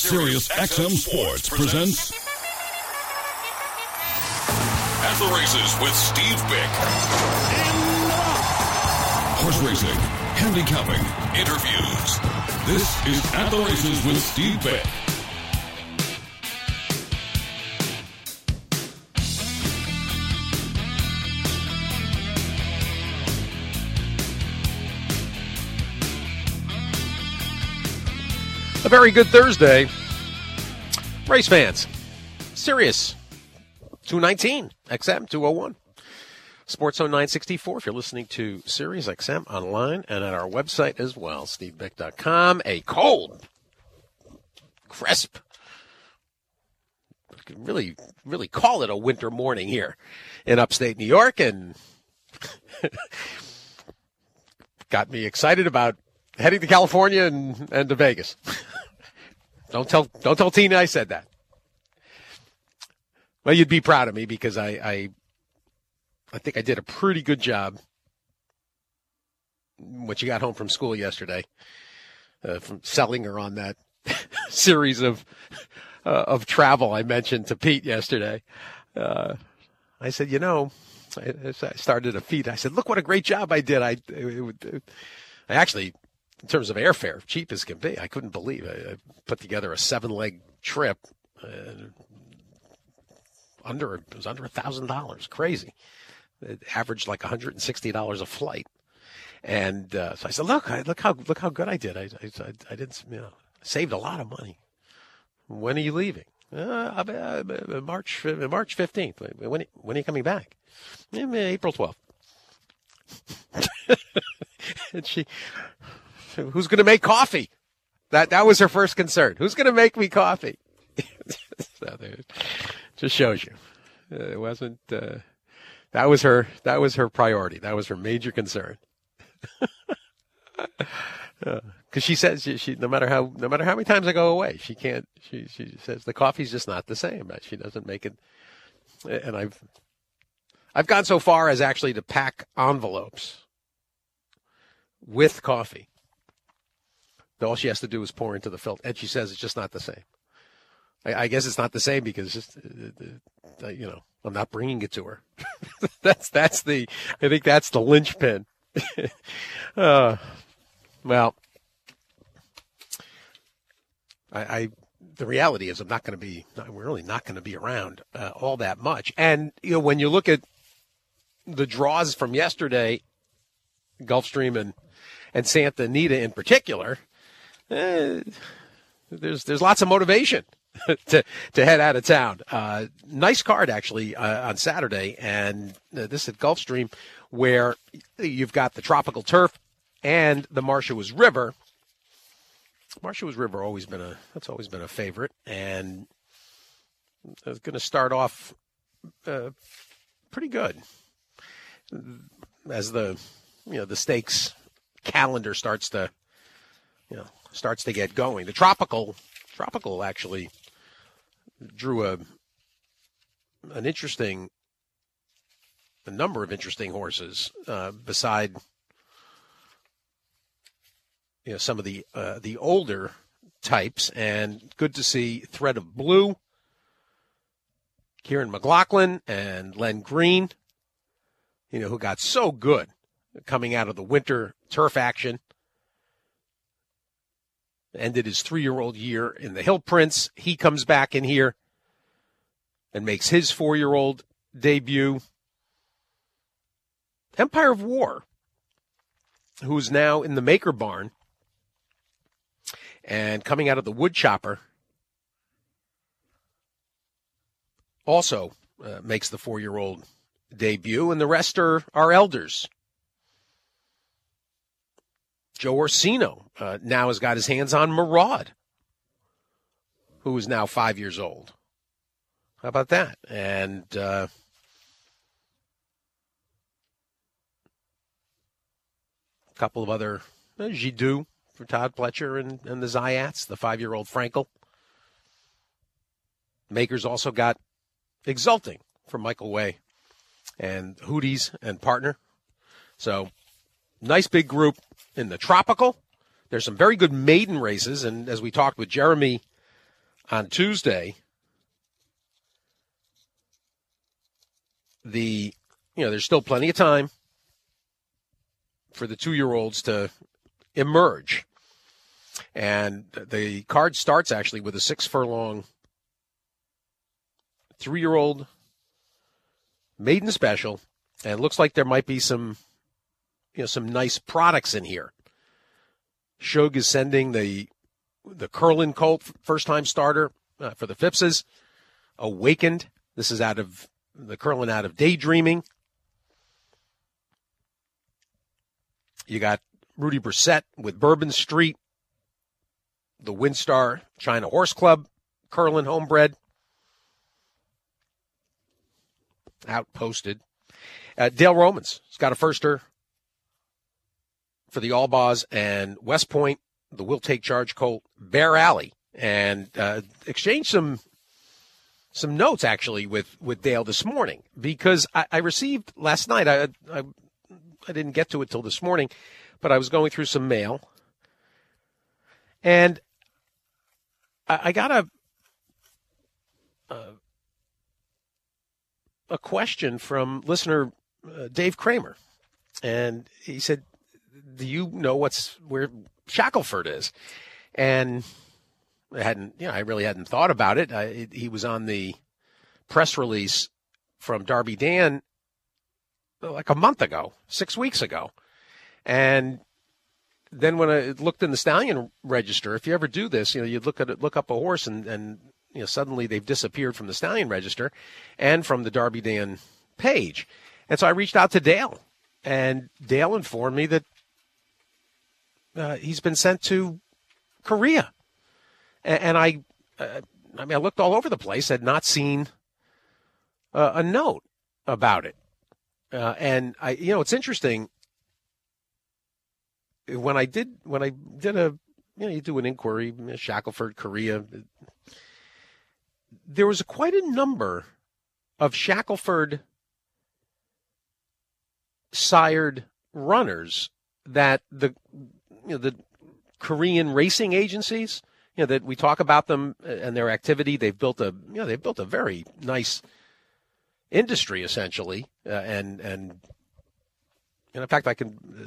Sirius XM Sports presents At the Races with Steve Bick. Horse racing, handicapping, interviews. This is At the Races with Steve Bick. A very good Thursday, race fans. Sirius 219, XM 201, Sports Zone 964 if you're listening to Sirius XM online and at our website as well, stevebick.com. A cold, crisp, you can really call it a winter morning here in upstate New York, and got me excited about heading to California and to Vegas. Don't tell Tina I said that. Well, you'd be proud of me because I think I did a pretty good job when she got home from school yesterday, from selling her on that series of travel I mentioned to Pete yesterday. I said, I started a feed. I said, look what a great job I did. I actually, in terms of airfare, cheap as can be. I couldn't believe it. I put together a 7-leg trip. It was under $1,000. Crazy. It averaged like $160 a flight. And so I said, look how good I did. I didn't, saved a lot of money. When are you leaving? March 15th. When are you coming back? April 12th. And who's going to make coffee? That was her first concern. Who's going to make me coffee? So there, just shows you. It wasn't. That was her priority. That was her major concern. Because she says she no matter how many times I go away, she can't. She says the coffee's just not the same. She doesn't make it. And I've gone so far as actually to pack envelopes with coffee. All she has to do is pour into the filter. And she says it's just not the same. I guess it's not the same because, I'm not bringing it to her. I think that's the linchpin. Well, the reality is we're really not going to be around all that much. And, when you look at the draws from yesterday, Gulfstream and Santa Anita in particular, there's lots of motivation to head out of town. Nice card, actually, on Saturday. And this at Gulfstream, where you've got the tropical turf and the Marshawas River. Marshawas River always been a favorite, and it's going to start off pretty good as the stakes calendar starts to get going. The tropical actually drew a number of interesting horses beside some of the older types, and good to see Thread of Blue, Kieran McLaughlin, and Len Green, who got so good coming out of the winter turf action. Ended his 3-year-old year in the Hill Prince. He comes back in here and makes his 4-year-old debut. Empire of War, who's now in the Maker Barn and coming out of the Wood Chopper, also makes the 4-year-old debut, and the rest are elders. Joe Orsino now has got his hands on Maraud, who is now 5 years old. How about that? And a couple of other, Jiddu for Todd Pletcher and the Zayats, the 5-year-old Frankel. Makers also got Exulting for Michael Way and Hooties and partner. So nice big group in the Tropical. There's some very good maiden races, and as we talked with Jeremy on Tuesday, there's still plenty of time for the 2-year-olds to emerge. And the card starts actually with a 6-furlong 3-year-old maiden special, and it looks like there might be some nice products in here. Shug is sending the Curlin colt, first-time starter for the Phippses. Awakened. This is out of the Curlin out of Daydreaming. You got Rudy Brissett with Bourbon Street. The Windstar China Horse Club, Curlin homebred. Outposted. Dale Romans has got a firster for the Allbars, and West Point, the Will Take Charge colt, Bear Alley, and exchanged some notes actually with Dale this morning, because I received last night. I didn't get to it till this morning, but I was going through some mail, and I got a question from listener Dave Kramer, and he said, "Do you know where Shackelford is?" And I really hadn't thought about it. He was on the press release from Darby Dan like a month ago, 6 weeks ago, and then when I looked in the stallion register, if you ever do this, you look up a horse and suddenly they've disappeared from the stallion register and from the Darby Dan page. And so I reached out to Dale, and Dale informed me that he's been sent to Korea. And I looked all over the place, had not seen a note about it. And it's interesting. When I did you do an inquiry, Shackelford, Korea, there was quite a number of Shackelford sired runners that the Korean racing agencies, that we talk about them and their activity. They've built a very nice industry essentially, and in fact, Dick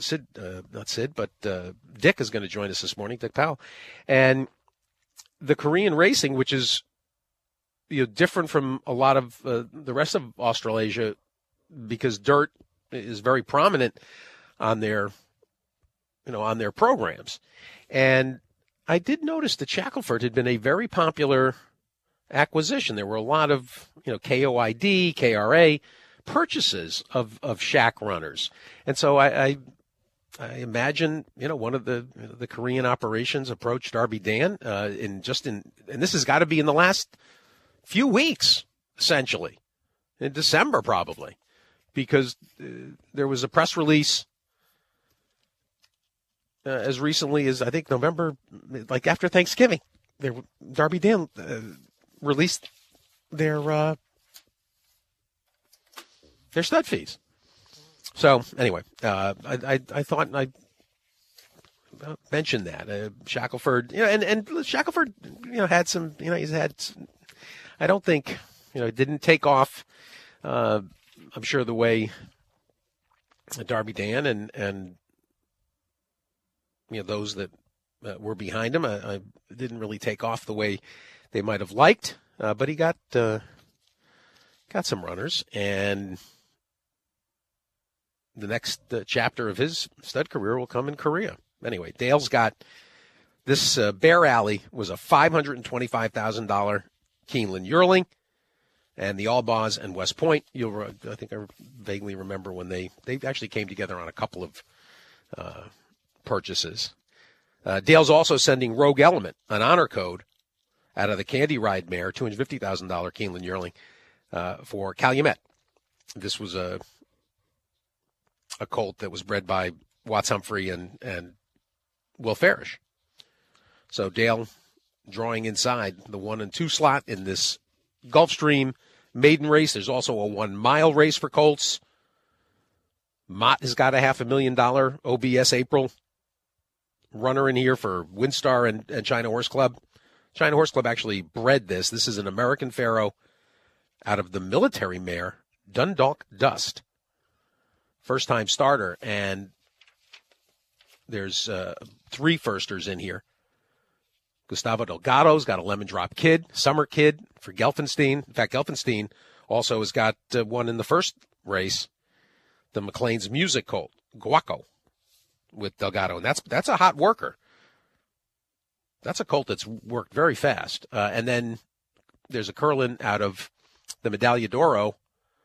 is going to join us this morning, Dick Powell. And the Korean racing, which is different from a lot of the rest of Australasia, because dirt is very prominent on their programs. And I did notice that Shackelford had been a very popular acquisition. There were a lot of KOID, KRA purchases of shack runners, and so I imagine one of the Korean operations approached Darby Dan and this has got to be in the last few weeks, essentially in December probably, because there was a press release as recently as I think November, like after Thanksgiving. Darby Dan released their stud fees. So anyway, I thought I'd mention that Shackelford, and Shackelford, had some, he's had. I don't think, it didn't take off. I'm sure the way Darby Dan and those that were behind him, I didn't really take off the way they might have liked. But he got some runners, and the next chapter of his stud career will come in Korea. Anyway, Dale's got this Bear Alley was a $525,000 Keeneland yearling, and the Allbars and West Point. I think I vaguely remember when they actually came together on a couple of purchases. Dale's also sending Rogue Element, an honor code, out of the Candy Ride mare, $250,000 Keeneland yearling for Calumet. This was a colt that was bred by Watts Humphrey and Will Farish. So Dale drawing inside the 1 and 2 slot in this Gulfstream maiden race. There's also a 1 mile race for colts. Mott has got a $500,000 OBS April runner in here for Windstar and China Horse Club. China Horse Club actually bred this. This is an American Pharoah out of the military mare, Dundalk Dust. First-time starter, and there's 3 firsters in here. Gustavo Delgado's got a Lemon Drop Kid, Summer Kid for Gelfenstein. In fact, Gelfenstein also has got one in the first race, the McLean's Music Colt, Guaco, with Delgado. And that's a hot worker. That's a colt that's worked very fast. And then there's a Curlin out of the Medaglia d'Oro,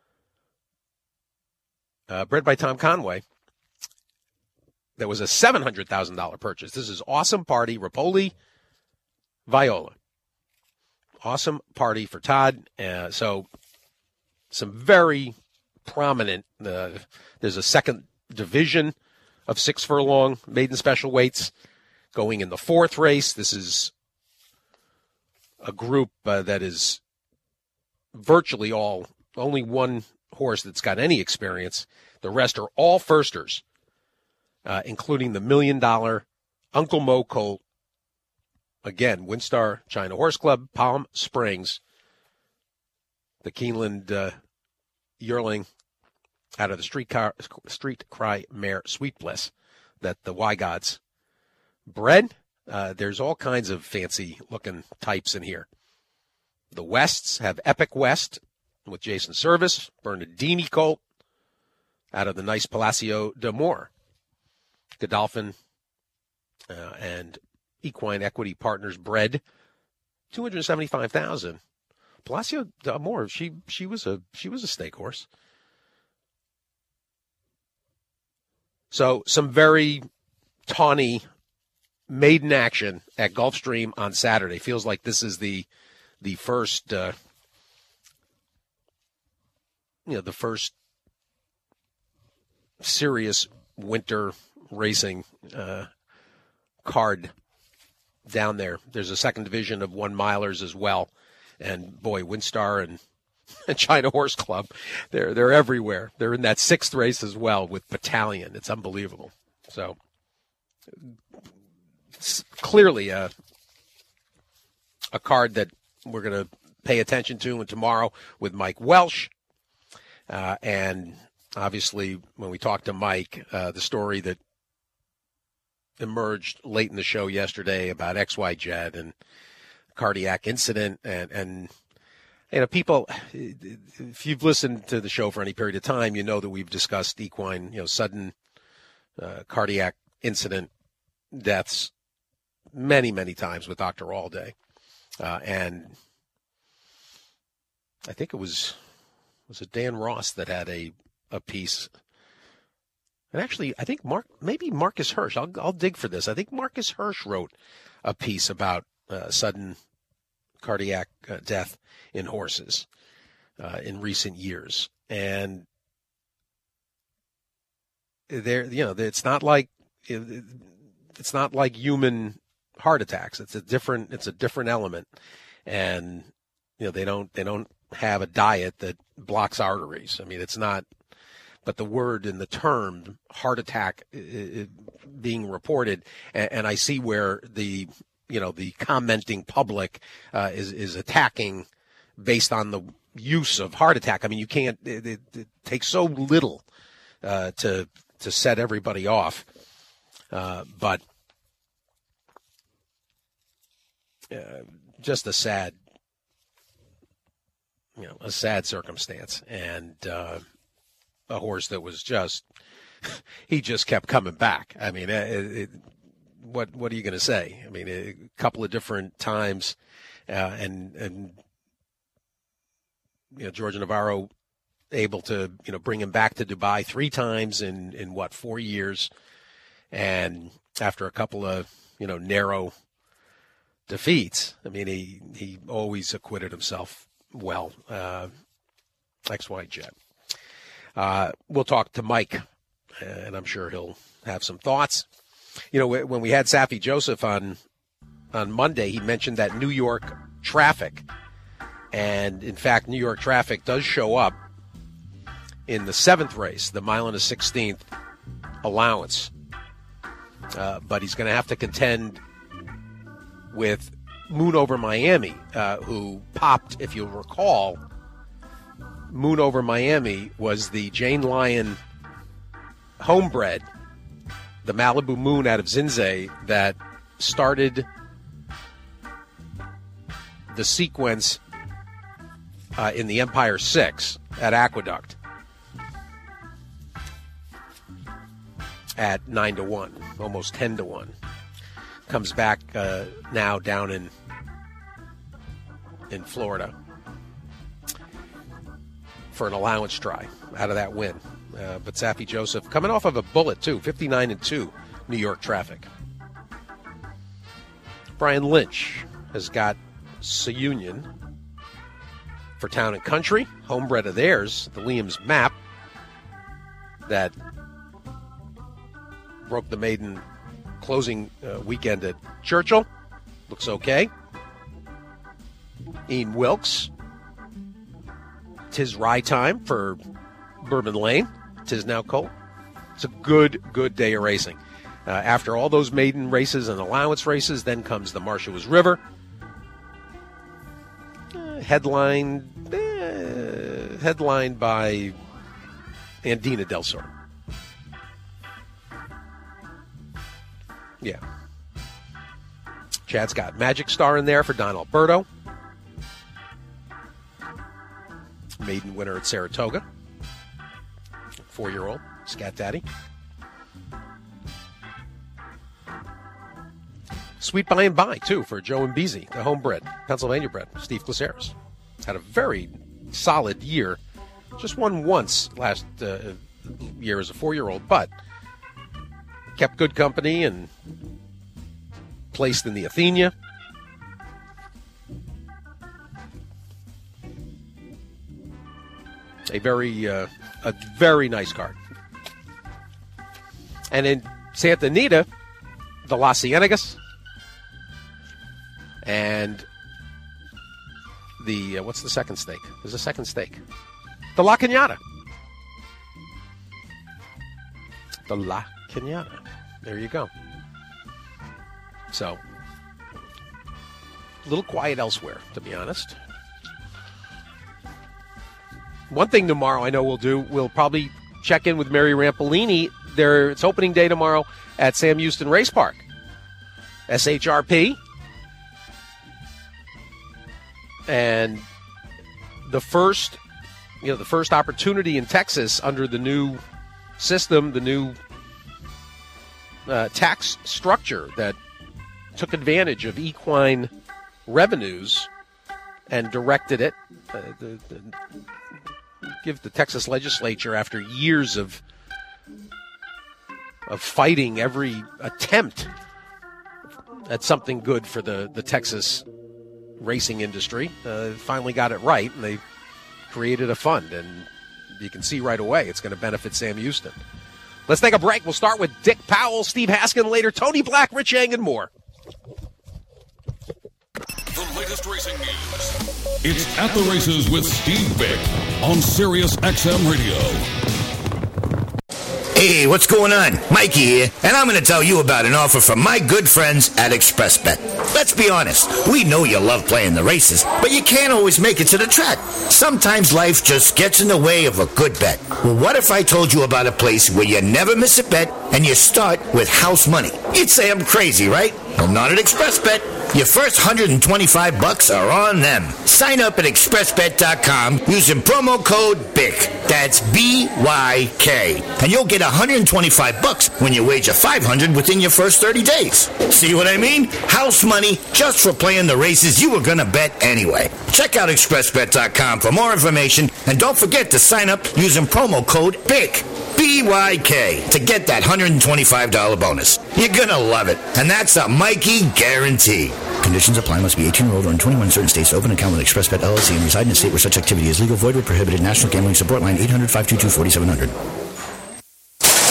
bred by Tom Conway. That was a $700,000 purchase. This is Awesome Party, Rapoli, Viola. Awesome Party for Todd. So some very prominent, there's a second division of 6 furlong maiden special weights going in the 4th race. This is a group that is virtually only one horse that's got any experience. The rest are all firsters, including the $1 million Uncle Mo colt. Again, Windstar China Horse Club, Palm Springs. The Keeneland yearling out of the Street Cry mare Sweet Bliss that the Y-Gods bred. There's all kinds of fancy-looking types in here. The Wests have Epic West with Jason Service, Bernardini colt out of the nice Palacio d'Amor. Godolphin and Equine Equity Partners bred, $275,000. Palacio d'Amor, she was a stake horse. So some very tawny maiden action at Gulfstream on Saturday. Feels like this is the first the first serious winter racing card down there. There's a second division of 1 milers as well. And boy, Windstar and China Horse Club, they're everywhere. They're in that 6th race as well with Battalion. It's unbelievable. So it's clearly a card that we're going to pay attention to and tomorrow with Mike Welsh. And obviously when we talked to Mike, the story that emerged late in the show yesterday about XY Jet and cardiac incident and people, if you've listened to the show for any period of time, you know that we've discussed equine, sudden cardiac incident deaths many, many times with Dr. Allday. And I think it was Dan Ross that had a piece. And actually, I think maybe Marcus Hirsch. I'll dig for this. I think Marcus Hirsch wrote a piece about sudden cardiac death in horses in recent years, and it's not like human heart attacks. It's a different element, and they don't have a diet that blocks arteries. I mean, it's not. But the word and the term heart attack being reported, and I see where the commenting public is attacking based on the use of heart attack. I mean, you can't. It takes so little to set everybody off, but just a sad circumstance, and a horse that was he just kept coming back. I mean, what are you going to say? I mean, a couple of different times, and George Navarro able to bring him back to Dubai 3 times in 4 years, and after a couple of narrow defeats, I mean he always acquitted himself well. XY Jet. We'll talk to Mike, and I'm sure he'll have some thoughts. When we had Safi Joseph on Monday, he mentioned that New York traffic. And, in fact, New York traffic does show up in the 7th race, the mile and a 16th allowance. But he's going to have to contend with Moon Over Miami, who popped, if you'll recall. Moon Over Miami was the Jane Lyon homebred, the Malibu Moon out of Zinze, that started the sequence in the Empire 6 at Aqueduct at 9-1, almost 10-1. Comes back now down in Florida for an allowance try out of that win. But Saffie Joseph coming off of a bullet, too, 59-2 New York traffic. Brian Lynch has got Union for Town and Country, homebred of theirs, the Liam's Map, that broke the maiden closing weekend at Churchill. Looks okay. Ian Wilkes. 'Tis Rye Time for Bourbon Lane. 'Tis Now Colt. It's a good day of racing. After all those maiden races and allowance races, then comes the Marsha's River. Headlined by Andina Del Sur. Yeah. Chad's got Magic Star in there for Don Alberto. Maiden winner at Saratoga. 4-year-old, Scat Daddy. Sweet By and By, too, for Joe Mbisi, the homebred, Pennsylvania bred, Steve Glaceris. Had a very solid year. Just won once last year as a 4-year-old, but kept good company and placed in the Athenia. A very nice card. And in Santa Anita, the Las Ciénegas and the what's the second stake? There's a second stake. The La Cañada. The La Cañada. There you go. So, a little quiet elsewhere, to be honest. One thing tomorrow I know we'll probably check in with Mary Rampolini. It's opening day tomorrow at Sam Houston Race Park. SHRP. And the first opportunity in Texas under the new system, the new tax structure that took advantage of equine revenues and directed it. Give the Texas legislature, after years of fighting every attempt at something good for the Texas racing industry, finally got it right, and they created a fund, and you can see right away it's going to benefit Sam Houston. Let's take a break. We'll start with Dick Powell, Steve Haskin later, Tony Black, Rich Yang, and more. The latest racing news. It's At the Races with Steve Bick on Sirius XM Radio. Hey, what's going on? Mikey here, and I'm going to tell you about an offer from my good friends at ExpressBet. Let's be honest, we know you love playing the races, but you can't always make it to the track. Sometimes life just gets in the way of a good bet. Well, what if I told you about a place where you never miss a bet and you start with house money? You'd say I'm crazy, right? Well, not at ExpressBet. Your first $125 are on them. Sign up at expressbet.com using promo code BIK. That's BYK. And you'll get $125 when you wager $500 within your first 30 days. See what I mean? House money just for playing the races you were going to bet anyway. Check out expressbet.com for more information, and don't forget to sign up using promo code BIK. BYK to get that $125 bonus. You're gonna love it, and that's a Mikey guarantee. Conditions apply. Must be 18 or older and 21 in certain states. Open account with ExpressBet LLC and reside in a state where such activity is legal, void, or prohibited. National Gambling Support Line 800-522-4700.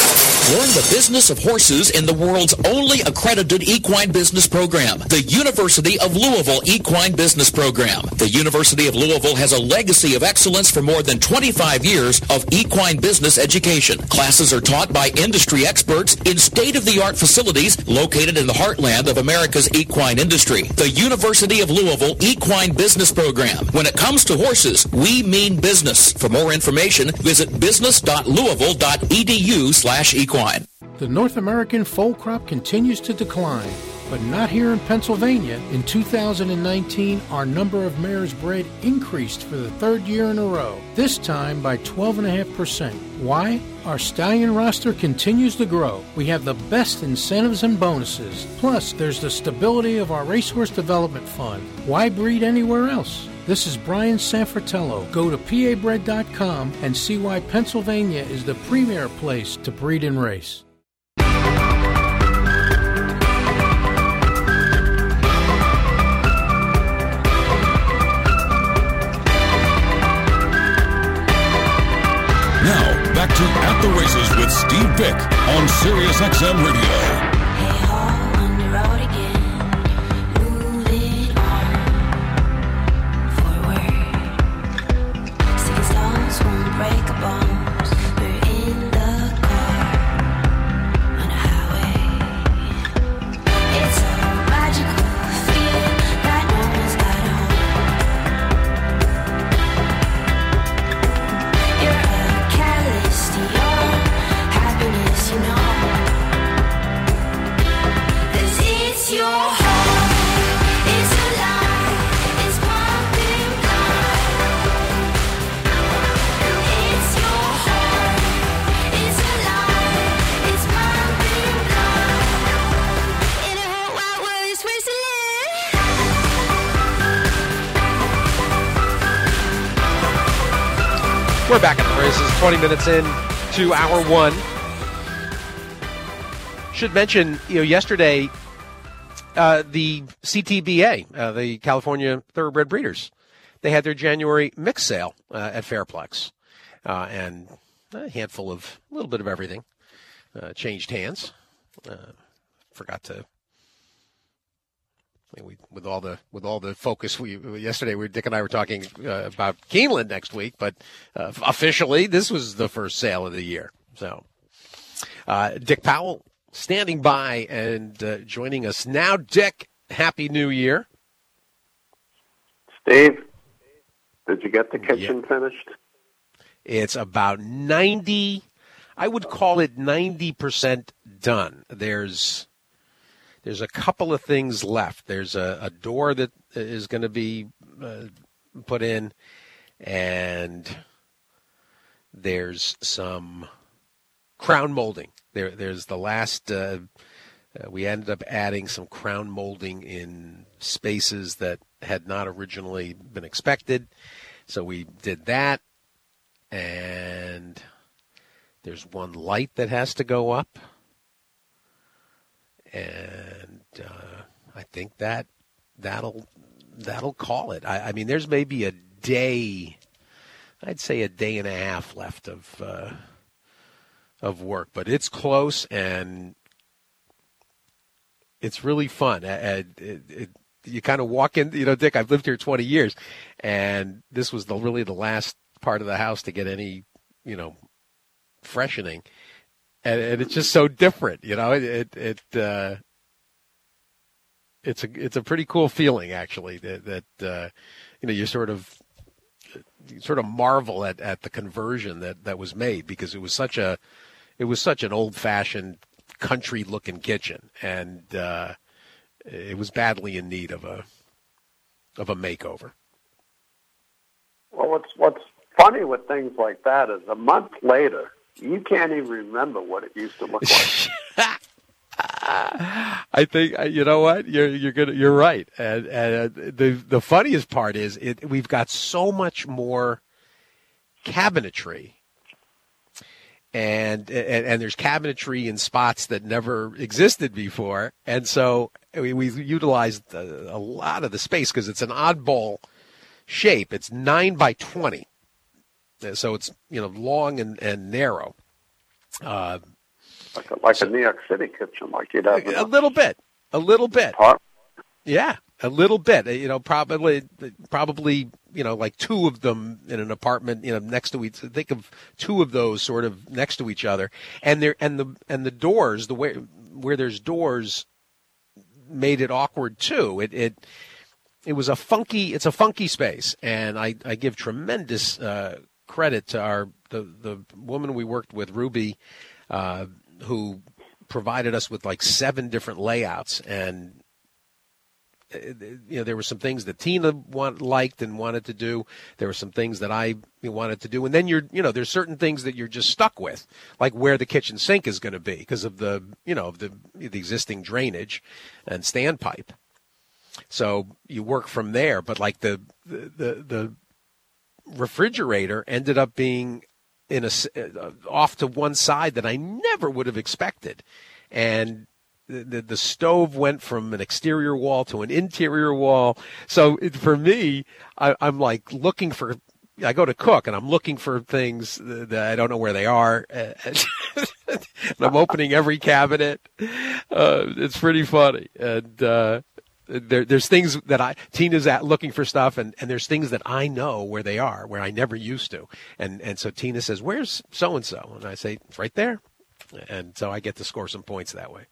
Learn the business of horses in the world's only accredited equine business program, the University of Louisville Equine Business Program. The University of Louisville has a legacy of excellence for more than 25 years of equine business education. Classes are taught by industry experts in state-of-the-art facilities located in the heartland of America's equine industry. The University of Louisville Equine Business Program. When it comes to horses, we mean business. For more information, visit business.louisville.edu/equine. The North American foal crop continues to decline, but not here in Pennsylvania. In 2019, our number of mares bred increased for the third year in a row, this time by 12.5%. Why? Our stallion roster continues to grow. We have the best incentives and bonuses. Plus, there's the stability of our Racehorse Development Fund. Why breed anywhere else? This is Brian Sanfratello. Go to pabred.com and see why Pennsylvania is the premier place to breed and race. Now, back to At the Races with Steve Bick on Sirius XM Radio. We're back at the races, 20 minutes in to hour one. Should mention, yesterday, the CTBA, the California Thoroughbred Breeders, they had their January mix sale at Fairplex, and a little bit of everything changed hands. Forgot to. With all the focus yesterday, Dick and I were talking about Keeneland next week, but officially this was the first sale of the year. So, Dick Powell standing by and joining us now. Dick, Happy New Year. Steve, did you get the kitchen finished? It's about 90. I would call it 90% done. There's a couple of things left. There's a door that is going to be put in, and there's some crown molding. There's the last. We ended up adding some crown molding in spaces that had not originally been expected, so we did that. And there's one light that has to go up. And I think that'll call it. I mean, there's maybe a day, I'd say a day and a half left of work, but it's close and it's really fun. You kind of walk in, Dick, I've lived here 20 years, and this was really the last part of the house to get any, freshening. And it's just so different, It's a pretty cool feeling, actually. That you sort of marvel at the conversion that was made, because it was such an old-fashioned country-looking kitchen, and it was badly in need of a makeover. Well, what's funny with things like that is a month later, you can't even remember what it used to look like. I think you know what, you're right, and the funniest part is we've got so much more cabinetry, and there's cabinetry in spots that never existed before, and so we've utilized a lot of the space because it's an oddball shape. It's 9 by 20. So it's long and narrow. But like a New York City kitchen, like you'd have a little bit. Yeah, a little bit. Probably, like two of them in an apartment, next to each. Think of two of those sort of next to each other, and the doors, the way where there's doors, made it awkward too. It was a funky space, and I give tremendous credit to the woman we worked with, Ruby, who provided us with like 7 different layouts, and there were some things that Tina liked and wanted to do. There were some things that I wanted to do, and then there's certain things that you're just stuck with, like where the kitchen sink is going to be because of the existing drainage and standpipe. So you work from there, but like the refrigerator ended up being off to one side that I never would have expected, and the stove went from an exterior wall to an interior wall. So for me, I'm like looking for. I go to cook and I'm looking for things that I don't know where they are, and I'm opening every cabinet. It's pretty funny, and there's things that Tina's looking for stuff, and there's things that I know where they are, where I never used to, and so Tina says, "Where's so and so?" And I say, "It's right there," and so I get to score some points that way.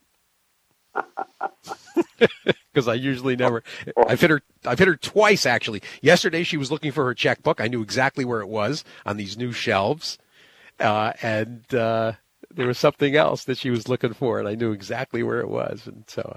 Because I usually never. I've hit her twice actually. Yesterday she was looking for her checkbook. I knew exactly where it was on these new shelves, and there was something else that she was looking for, and I knew exactly where it was, and so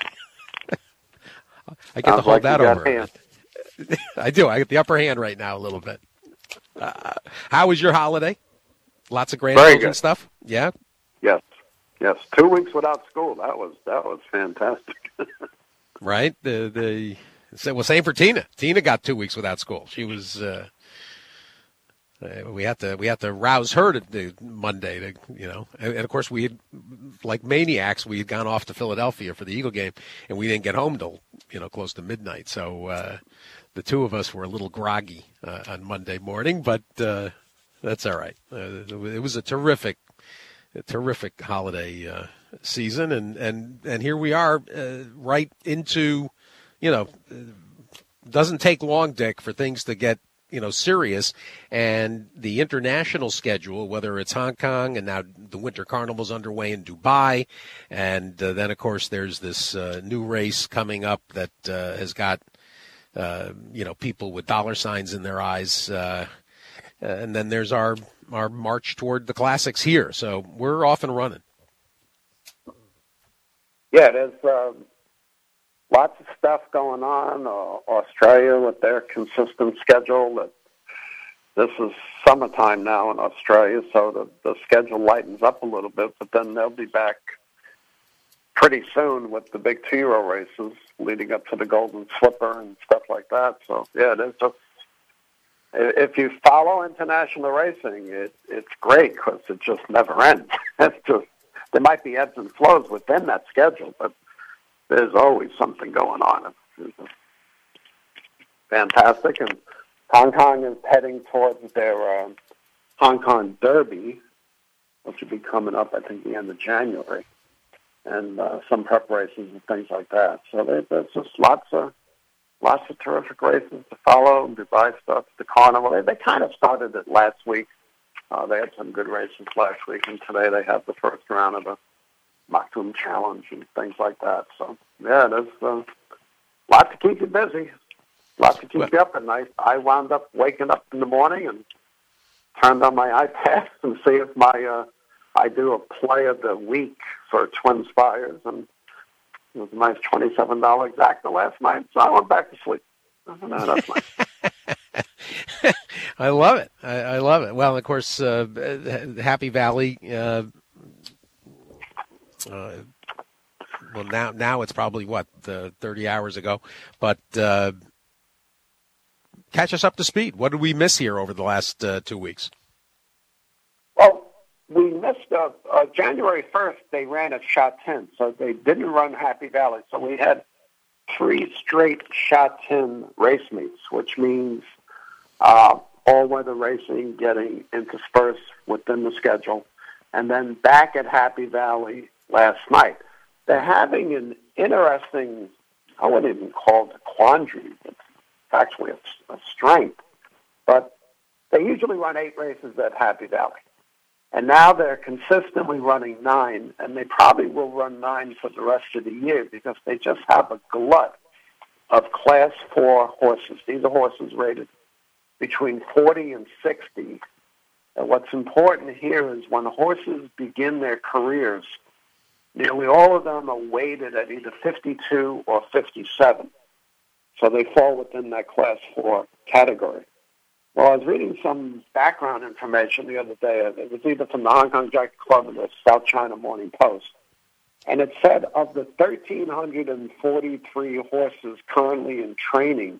I get to hold that over her. I do. I get the upper hand right now a little bit. How was your holiday? Lots of grandchildren stuff. Yeah. Yes, 2 weeks without school. That was fantastic. Right. Same for Tina. Tina got 2 weeks without school. She was. We had to rouse her to Monday and of course we had, like maniacs, we had gone off to Philadelphia for the Eagle game, and we didn't get home till close to midnight. So the two of us were a little groggy on Monday morning, but that's all right. It was a terrific holiday season, and here we are right into, doesn't take long, Dick, for things to get serious, and the international schedule, whether it's Hong Kong, and now the Winter Carnival's underway in Dubai, and then of course there's this new race coming up that has got people with dollar signs in their eyes, and then there's our march toward the classics here. So we're off and running. Yeah, there's lots of stuff going on. Australia with their consistent schedule. This is summertime now in Australia, so the schedule lightens up a little bit, but then they'll be back pretty soon with the big 2-year races leading up to the Golden Slipper and stuff like that. So, yeah, there's just, if you follow international racing, it's great because it just never ends. It's just, there might be ebbs and flows within that schedule, but there's always something going on. It's fantastic. And Hong Kong is heading towards their Hong Kong Derby, which will be coming up, I think, the end of January, and some preparations and things like that. So there's just lots of terrific races to follow. Dubai stuff, the Carnival. They kind of started it last week. They had some good races last week, and today they have the first round of the Maktoum Challenge and things like that. So, yeah, there's a lot to keep you busy, a lot to keep you up at night. I wound up waking up in the morning and turned on my iPad and see if I do a play of the week for Twin Spires, and it was a nice $27 exacta last night, so I went back to sleep. That's nice. I love it. I love it. Well, of course, Happy Valley. Well, now it's probably 30 hours ago, but catch us up to speed. What did we miss here over the last 2 weeks? Well, we missed January 1st. They ran at Shatin, so they didn't run Happy Valley. So we had 3 straight Shatin race meets, which means all-weather racing getting interspersed within the schedule. and then back at Happy Valley last night. They're having an interesting, I wouldn't even call it a quandary, it's actually a strength, but they usually run 8 races at Happy Valley. And now they're consistently running 9, and they probably will run 9 for the rest of the year because they just have a glut of Class 4 horses. These are horses rated between 40 and 60. And what's important here is when horses begin their careers, nearly all of them are weighted at either 52 or 57. So they fall within that Class 4 category. Well, I was reading some background information the other day. It was either from the Hong Kong Jockey Club or the South China Morning Post. And it said of the 1,343 horses currently in training,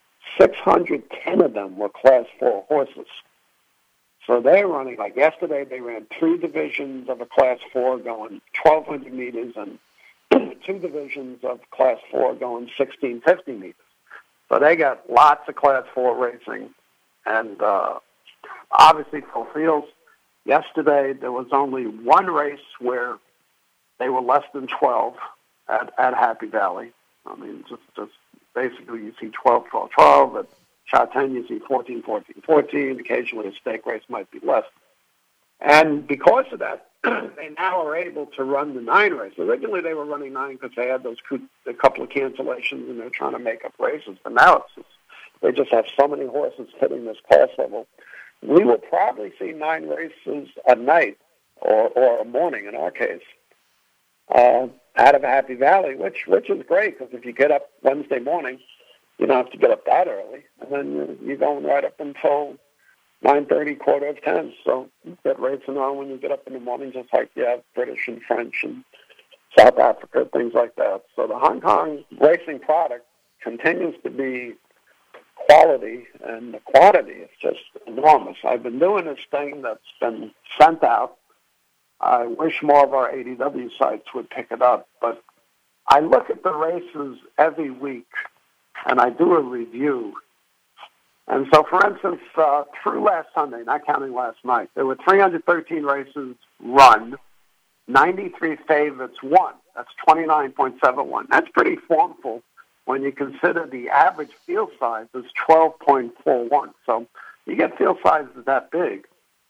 610 of them were Class 4 horses. So they're running, like yesterday, they ran 2 divisions of a Class 4 going 1,200 meters and 2 divisions of Class 4 going 1,650 meters. So they got lots of Class 4 racing. And obviously full fields. Yesterday there was only 1 race where they were less than 12 at Happy Valley. I mean, just basically you see 12, 12, 12. At Shot 10 you see 14, 14, 14. Occasionally a stake race might be less. And because of that, they now are able to run the 9 race. Originally they were running 9 because they had a couple of cancellations and they're trying to make up races. But now they just have so many horses hitting this class level. We will probably see 9 races a night or a morning in our case out of Happy Valley, which is great because if you get up Wednesday morning, you don't have to get up that early, and then you're going right up until 9:30, 10:15. So you get racing on when you get up in the morning, just like you have British and French and South Africa, things like that. So the Hong Kong racing product continues to be quality, and the quantity is just enormous. I've been doing this thing that's been sent out. I wish more of our ADW sites would pick it up, but I look at the races every week, and I do a review. And so, for instance, through last Sunday, not counting last night, there were 313 races run, 93 favorites won. That's 29.71. That's pretty formful when you consider the average field size is 12.41. So you get field sizes that big.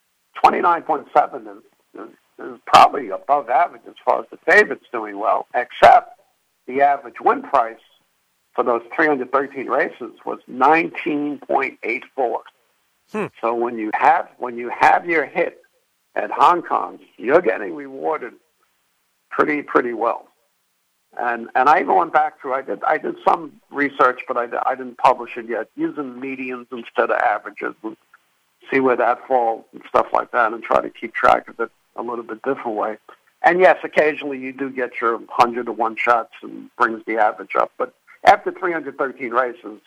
29.7 is probably above average as far as the favorites doing well, except the average win price for those 313 races was 19.84. So when you have your hit at Hong Kong, you're getting rewarded pretty well. And I even went back through. I did some research, but I didn't publish it yet. Using medians instead of averages, and see where that falls and stuff like that, and try to keep track of it a little bit different way. And yes, occasionally you do get your 100 to 1 shots and brings the average up. But after 313 races,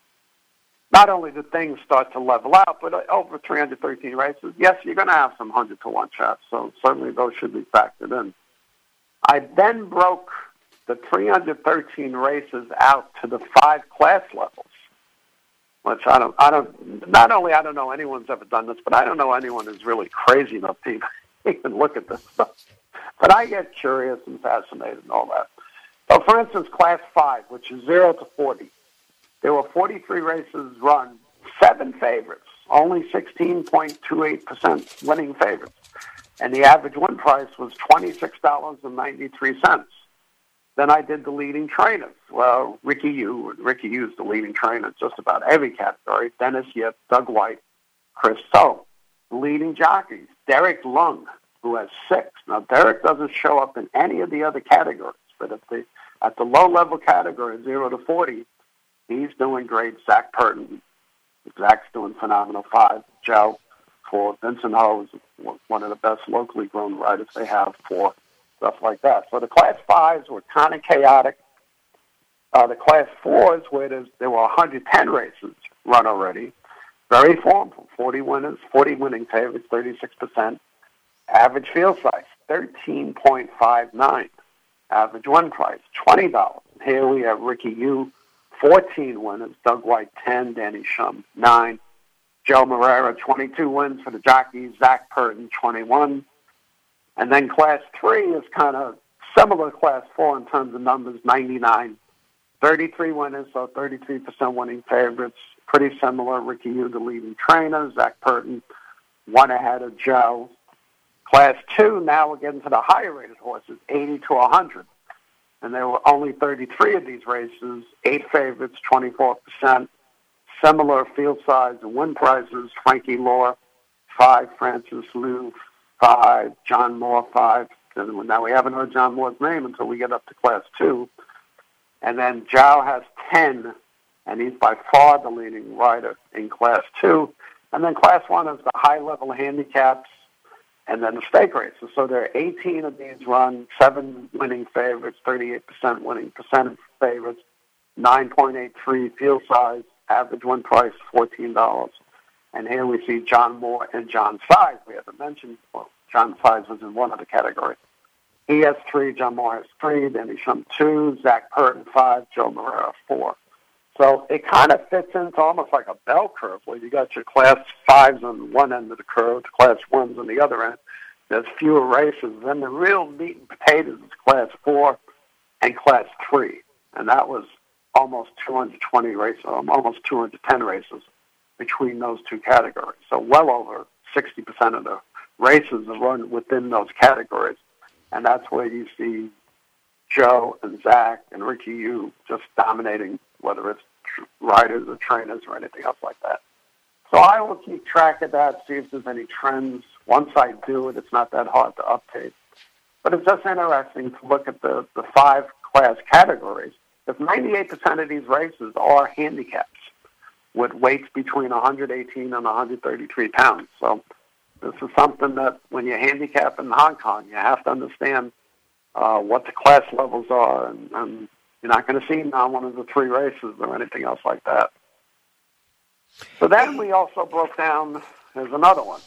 not only do things start to level out, but over 313 races, yes, you're going to have some 100 to 1 shots. So certainly those should be factored in. I then broke the 313 races out to the 5 class levels, which I don't know anyone's ever done this, but I don't know anyone who's really crazy enough to even look at this stuff. But I get curious and fascinated and all that. So, for instance, Class 5, which is 0 to 40, there were 43 races run, 7 favorites, only 16.28% winning favorites. And the average win price was $26.93. Then I did the leading trainers. Well, Ricky Yu's the leading trainer just about every category. Dennis Yip, Doug White, Chris So. Leading jockeys, Derek Lung, who has 6. Now, Derek doesn't show up in any of the other categories, but at the low-level category, 0 to 40, he's doing great. Zach Purton, Zach's doing phenomenal. 5, Joe, for Vincent Ho is one of the best locally grown riders they have for stuff like that. So the Class 5s were kind of chaotic. The Class 4s, where there were 110 races run already, very formful. 40 winners, 40 winning favorites, 36%. Average field size, 13.59. Average win price, $20. Here we have Ricky Yu, 14 winners. Doug White, 10. Danny Shum, 9. Joe Moreira, 22 wins for the jockeys. Zach Purton, 21. And then Class 3 is kind of similar to Class 4 in terms of numbers, 99. 33 winners, so 33% winning favorites. Pretty similar. Ricky Yu, the leading trainer. Zach Purton, one ahead of Joe. Class 2, now we're getting to the higher-rated horses, 80 to 100. And there were only 33 of these races, 8 favorites, 24%. Similar field size and win prizes. Frankie Law, 5. Francis Liu, 5. John Moore, 5. And now we haven't heard John Moore's name until we get up to Class 2. And then Zhao has 10, and he's by far the leading rider in Class 2. And then Class 1 is the high-level handicaps, and then the stake races. So there are 18 of these run, 7 winning favorites, 38% winning percentage favorites, 9.83 field size, average win price $14. And here we see John Moore and John Size. We haven't mentioned, well, John Size was in one of the categories. He has 3, John Moore has 3, Danny Shum 2, Zach Purton 5, Joe Morera 4. So it kind of fits into almost like a bell curve where you got your Class 5s on one end of the curve, Class 1s on the other end. There's fewer races. Then the real meat and potatoes is Class 4 and Class 3. And that was almost 220 races, almost 210 races between those two categories. So well over 60% of the races are run within those categories. And that's where you see Joe and Zach and Ricky Yu just dominating, whether it's riders or trainers or anything else like that. So I will keep track of that, see if there's any trends. Once I do it, it's not that hard to update. But it's just interesting to look at the 5 class categories. Because 98% of these races are handicaps with weights between 118 and 133 pounds. So this is something that when you handicap in Hong Kong, you have to understand what the class levels are, and you're not going to see now one of the 3 races or anything else like that. So then we also broke down, there's another one.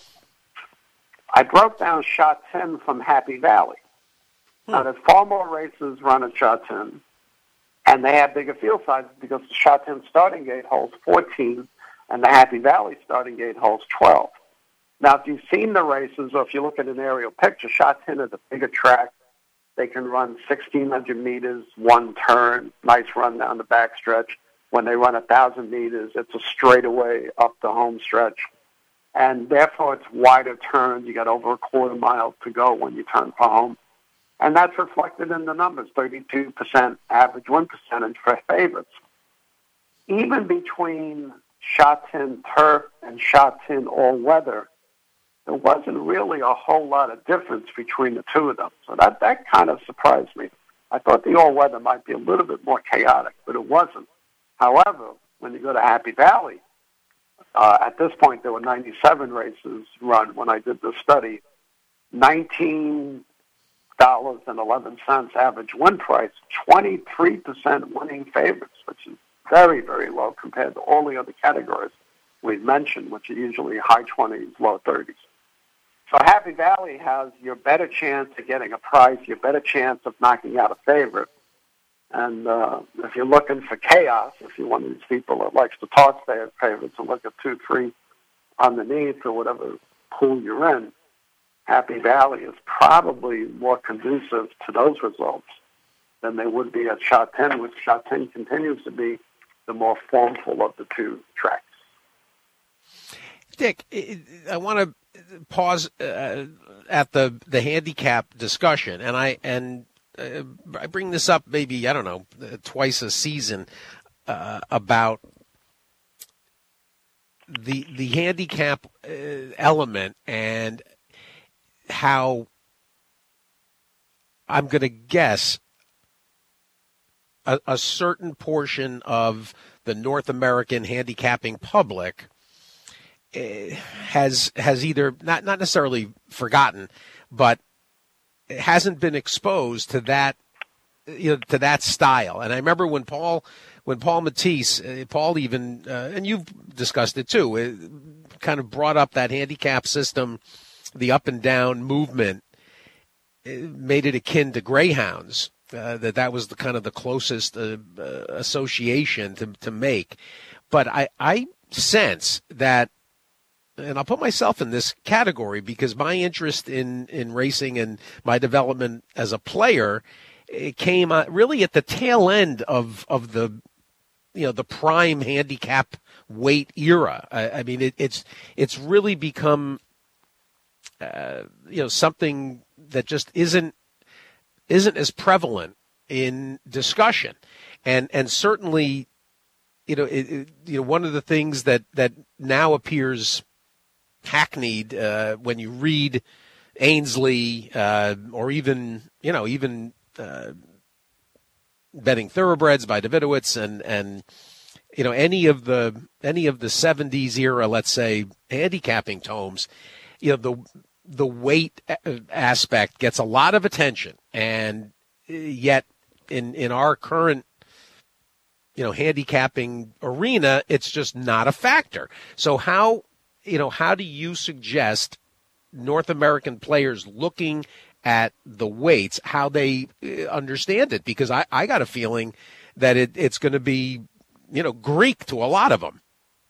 I broke down Sha Tin from Happy Valley. Now, there's far more races run at Sha Tin, and they have bigger field sizes because the Sha Tin starting gate holds 14, and the Happy Valley starting gate holds 12. Now, if you've seen the races, or if you look at an aerial picture, Sha Tin is a bigger track. They can run 1,600 meters, one turn, nice run down the backstretch. When they run 1,000 meters, it's a straightaway up the home stretch. And therefore, it's wider turns. You got over a quarter mile to go when you turn for home. And that's reflected in the numbers, 32% average win percentage for favorites. Even between Sha Tin Turf and Sha Tin All Weather, there wasn't really a whole lot of difference between the two of them. So that kind of surprised me. I thought the All Weather might be a little bit more chaotic, but it wasn't. However, when you go to Happy Valley, at this point there were 97 races run when I did this study, $19.11 average win price, 23% winning favorites, which is very, very low compared to all the other categories we've mentioned, which are usually high 20s, low 30s. So Happy Valley has your better chance of getting a prize, your better chance of knocking out a favorite. And if you're looking for chaos, if you're one of these people that likes to toss their favorites and look at 2, 3 underneath or whatever pool you're in, Happy Valley is probably more conducive to those results than they would be at Sha Tin, which Sha Tin continues to be the more formful of the 2 tracks. Dick, I want to pause at the handicap discussion, and I bring this up maybe, I don't know, twice a season about the handicap element and how I'm going to guess a certain portion of the North American handicapping public has either not necessarily forgotten, but hasn't been exposed to that, to that style. And I remember when Paul Matisse, Paul even, and you've discussed it too, kind of brought up that handicap system, the up and down movement, made it akin to greyhounds. That was the kind of the closest association to make. But I sense that and I'll put myself in this category because my interest in racing and my development as a player, it came really at the tail end of the, the prime handicap weight era. I mean, it's really become, something that just isn't as prevalent in discussion, and certainly, one of the things that now appears hackneyed when you read Ainsley or even Betting Thoroughbreds by Davidowitz and any of the 70s era, let's say, handicapping tomes, the weight aspect gets a lot of attention, and yet in our current handicapping arena, it's just not a factor. So how do you suggest North American players looking at the weights, how they understand it? Because I got a feeling that it's going to be, Greek to a lot of them.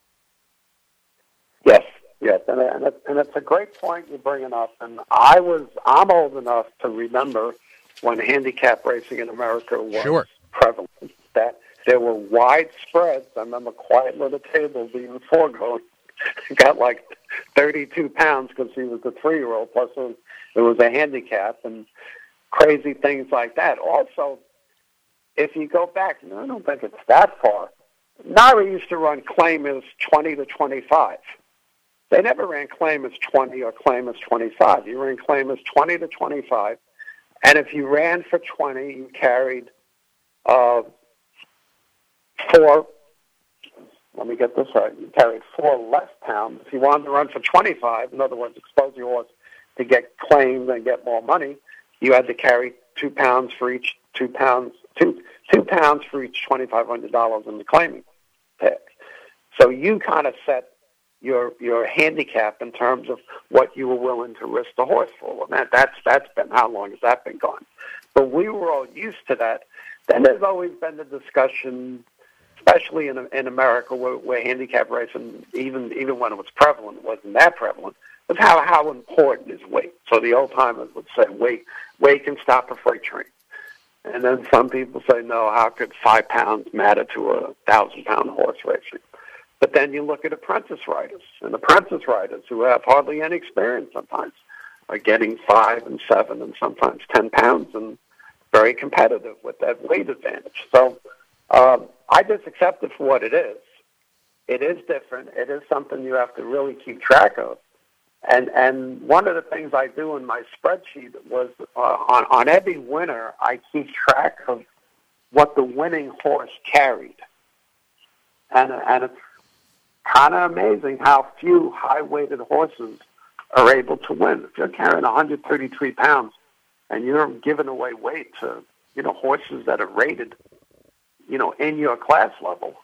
Yes, and it's a great point you're bringing up. And I'm old enough to remember when handicap racing in America was prevalent, that there were wide spreads. I remember Quiet Little Table being foregoing. Got like 32 pounds because he was a 3-year-old, plus it was a handicap and crazy things like that. Also, if you go back, I don't think it's that far, NYRA used to run claim as 20 to 25. They never ran claim as 20 or claim as 25. You ran claim as 20 to 25, and if you ran for 20, you carried 4. Let me get this right. You carried 4 less pounds. If you wanted to run for 25, in other words, expose your horse to get claimed and get more money, you had to carry 2 pounds for each 2 pounds for each $2,500 in the claiming pick. So you kind of set your handicap in terms of what you were willing to risk the horse for. And that's been, how long has that been gone? But we were all used to that. Then there's always been the discussion, especially in America, where handicap racing, even when it was prevalent, it wasn't that prevalent, was how important is weight. So the old timers would say weight can stop a freight train. And then some people say, no, how could 5 pounds matter to a 1,000-pound horse racing? But then you look at apprentice riders, and apprentice riders who have hardly any experience sometimes are getting 5 and 7 and sometimes 10 pounds and very competitive with that weight advantage. So I just accept it for what it is. It is different. It is something you have to really keep track of. And one of the things I do in my spreadsheet was on every winner, I keep track of what the winning horse carried. And it's kind of amazing how few high-weighted horses are able to win. If you're carrying 133 pounds and you're giving away weight to, horses that are rated, in your class level,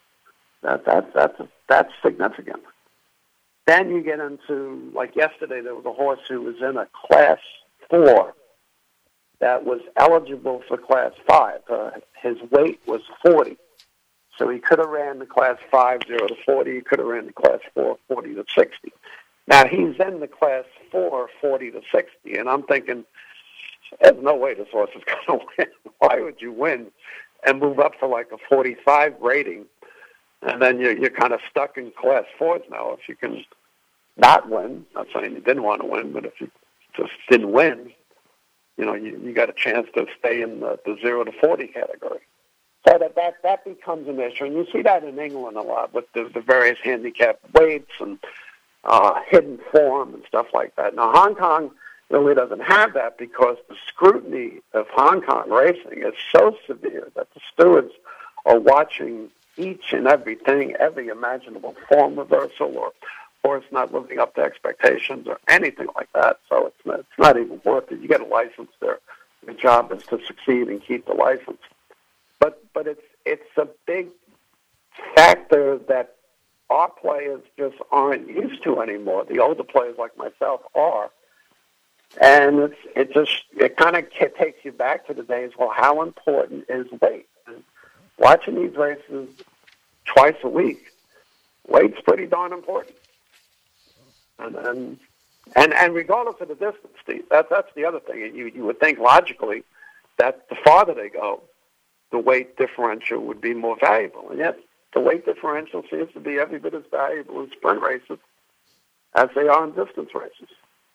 that's significant. Then you get into, like yesterday, there was a horse who was in a Class 4 that was eligible for Class 5. His weight was 40. So he could have ran the Class 5, 0 to 40. He could have ran the Class 4, 40 to 60. Now, he's in the Class 4, 40 to 60, and I'm thinking, there's no way this horse is going to win. Why would you win and move up for like a 45 rating, and then you're kind of stuck in Class 4s now if you can not win? Not saying you didn't want to win, but if you just didn't win, you got a chance to stay in the 0 to 40 category. So that becomes an issue, and you see that in England a lot with the various handicap weights and hidden form and stuff like that. Now, Hong Kong really doesn't have that because the scrutiny of Hong Kong racing is so severe that the stewards are watching each and everything, every imaginable form reversal or horse not living up to expectations or anything like that. So it's not even worth it. You get a license there. Your job is to succeed and keep the license. But it's a big factor that our players just aren't used to anymore. The older players like myself are. And it kind of takes you back to the days, well, how important is weight? And watching these races twice a week, weight's pretty darn important. And regardless of the distance, Steve, that's the other thing. You would think logically that the farther they go, the weight differential would be more valuable. And yet the weight differential seems to be every bit as valuable in sprint races as they are in distance races.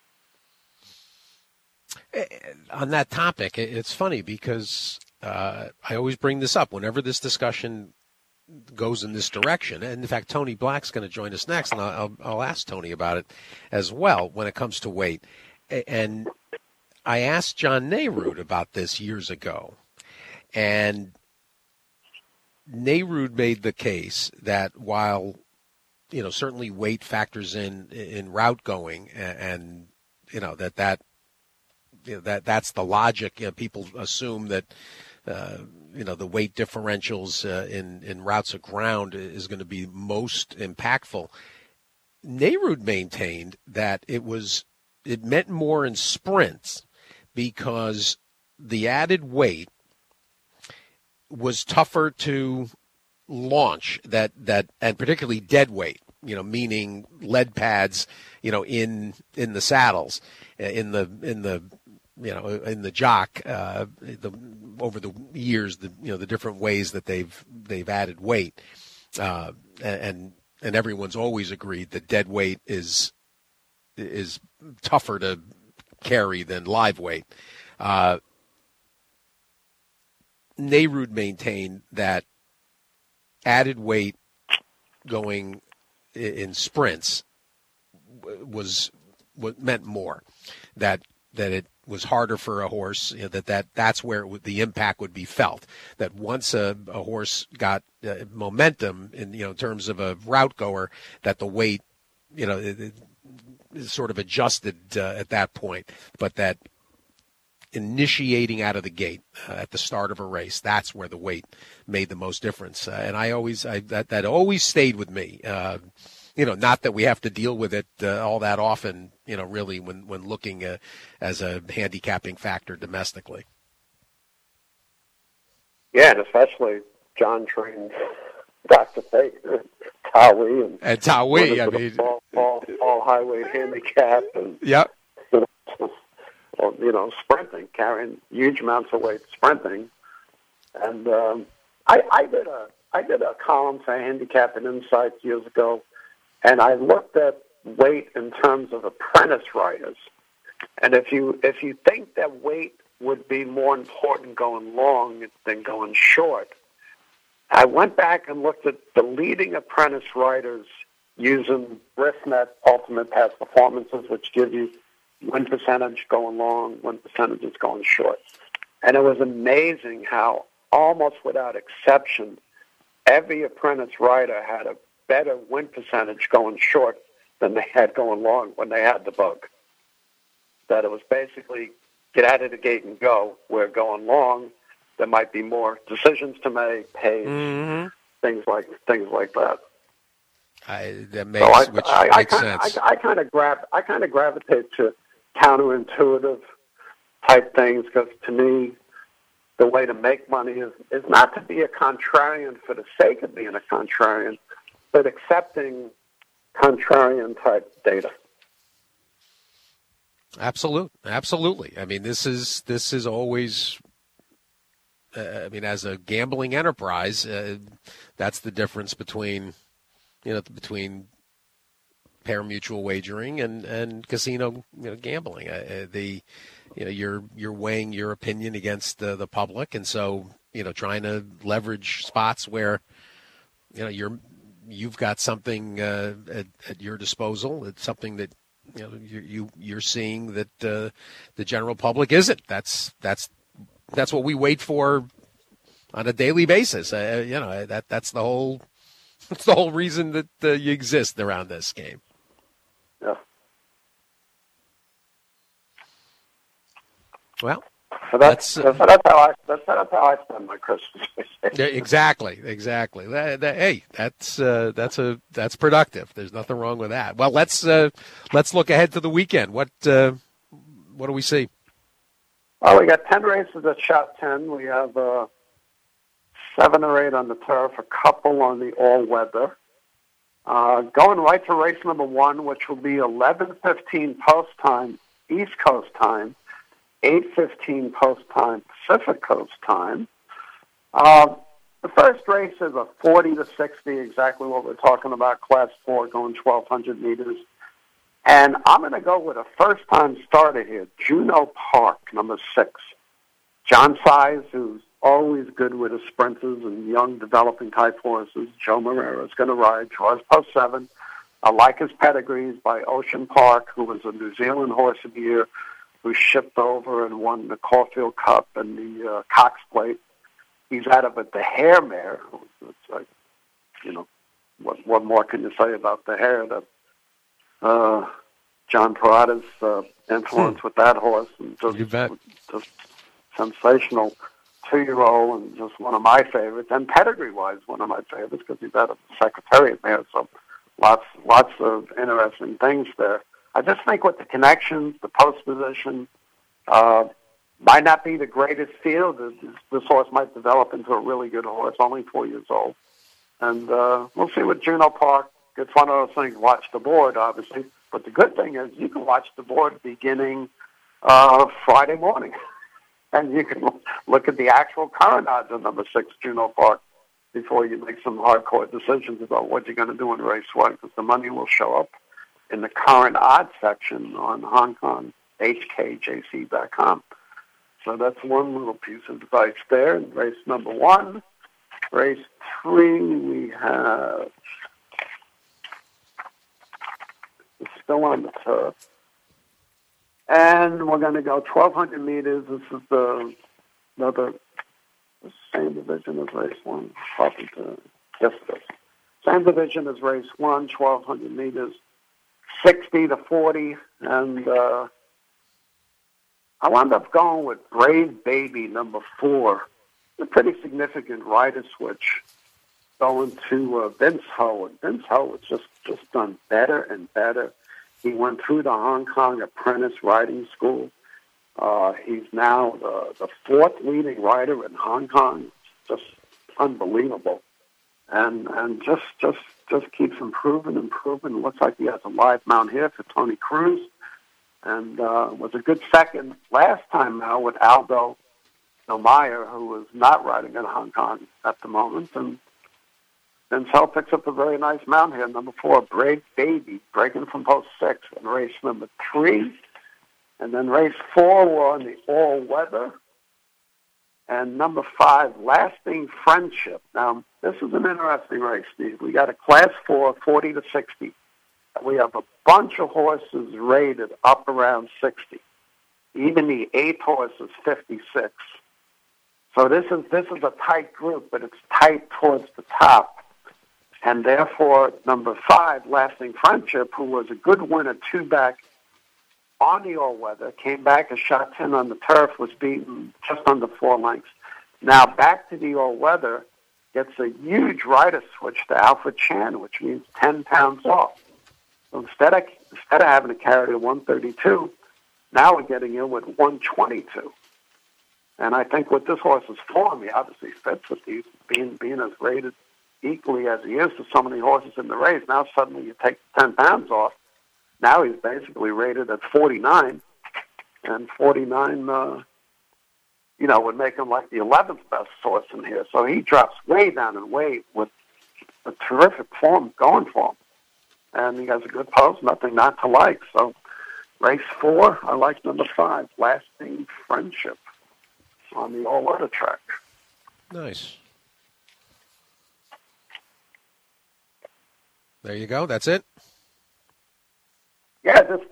On that topic, it's funny because I always bring this up whenever this discussion goes in this direction. And in fact, Tony Black's going to join us next, and I'll ask Tony about it as well when it comes to weight. And I asked John Nehrude about this years ago, and Nehrude made the case that while certainly weight factors in route going, and that's the logic. People assume that the weight differentials in routes of ground is going to be most impactful. Nehrude maintained that it meant more in sprints because the added weight was tougher to launch, and particularly dead weight, meaning lead pads, in the saddles, in the jock, over the years, the different ways that they've added weight, and everyone's always agreed that dead weight is tougher to carry than live weight. Nehrude maintained that added weight going in sprints was what meant more, that it was harder for a horse, that's where the impact would be felt. That once a horse got momentum in terms of a route goer, that the weight it sort of adjusted at that point, but that initiating out of the gate at the start of a race, that's where the weight made the most difference. And that always stayed with me. Not that we have to deal with it all that often, really when looking as a handicapping factor domestically. Yeah, and especially John trained Dr. Fate, Tawi, and Tawi. All highway handicap, and yep. Sprinting, carrying huge amounts of weight sprinting, and I did a column for Handicap and Insights years ago, and I looked at weight in terms of apprentice riders, and if you think that weight would be more important going long than going short, I went back and looked at the leading apprentice riders using RiskNet Ultimate Past Performances, which give you win percentage going long, win percentages going short. And it was amazing how, almost without exception, every apprentice rider had a better win percentage going short than they had going long when they had the bug. That it was basically get out of the gate and go, where going long, there might be more decisions to make, pace, things like that. That makes sense. I kind of gravitate to counterintuitive type things, because to me, the way to make money is not to be a contrarian for the sake of being a contrarian, but accepting contrarian type data. Absolutely. I mean, this is always. As a gambling enterprise, that's the difference between pari-mutuel wagering and casino gambling. You're weighing your opinion against the public, and so trying to leverage spots where you've got something at your disposal. It's something that you're seeing that the general public isn't. That's what we wait for on a daily basis. That's the whole reason that you exist around this game. Yeah. Well, so that's how I spend my Christmas. Yeah, exactly. Hey, that's productive. There's nothing wrong with that. Well, let's look ahead to the weekend. What do we see? Well, we got 10 races at Shot 10. We have 7 or 8 on the turf, a couple on the all-weather. Going right to race number 1, which will be 11:15 post time, East Coast time, 8:15 post time, Pacific Coast time. The first race is a 40 to 60, exactly what we're talking about, Class 4, going 1,200 meters. And I'm going to go with a first-time starter here, Juno Park, number 6. John Size, who's always good with the sprinters and young developing type horses. Joe Marrero is going to ride. Draws post 7. I like his pedigrees by Ocean Park, who was a New Zealand Horse of the Year, who shipped over and won the Caulfield Cup and the Cox Plate. He's out of it, the Hare mare. It's like, what more can you say about the Hare? That John Parada's influence with that horse, and just sensational 2-year-old, and just one of my favorites, and pedigree-wise, one of my favorites, because he's out of the Secretariat mare. So lots of interesting things there. I just think with the connections, the post position, might not be the greatest field. This horse might develop into a really good horse, only 4 years old. And we'll see what Juno Park. It's one of those things, watch the board, obviously. But the good thing is you can watch the board beginning Friday morning. And you can look at the actual current odds of number 6, Juno Park, before you make some hardcore decisions about what you're going to do in race 1, because the money will show up in the current odds section on Hong Kong, HKJC.com. So that's one little piece of advice there. In race number 1. Race 3, we have, it's still on the turf. And we're going to go 1,200 meters. This is the same division as race 1. Yes, it is. Same division as race 1, 1,200 meters, 60 to 40. And I wound up going with Brave Baby, number 4. A pretty significant rider switch going to Vince Howard. Vince Howard's just done better and better. He went through the Hong Kong Apprentice Riding School. He's now the 4th leading rider in Hong Kong. Just unbelievable. And just keeps improving. Looks like he has a live mount here for Tony Cruz. And was a good second last time now with Aldo Meyer, who is not riding in Hong Kong at the moment. And Denzel picks up a very nice mount here, number 4, Brave Baby, breaking from post 6 in race number 3. And then race 4, we're on the all-weather. And number 5, Lasting Friendship. Now, this is an interesting race, Steve. We got a Class 4, 40 to 60. We have a bunch of horses rated up around 60. Even the 8th horse is 56. So this is a tight group, but it's tight towards the top. And therefore, number 5, Lasting Friendship, who was a good winner 2 back on the all-weather, came back a shot 10 on the turf, was beaten just under 4 lengths. Now back to the all-weather, gets a huge rider switch to Alfred Chan, which means 10 pounds off. So instead of having to carry the 132, now we're getting in with 122. And I think with this horse's form, he obviously fits with these, being as rated equally as he is to so many horses in the race. Now suddenly you take 10 pounds off. Now he's basically rated at 49. And 49, would make him like the 11th best horse in here. So he drops way down in weight with a terrific form going for him. And he has a good post, nothing not to like. So race 4, I like number 5, Lasting Friendship, on the all-weather track. Nice. There you go. That's it? Yeah, just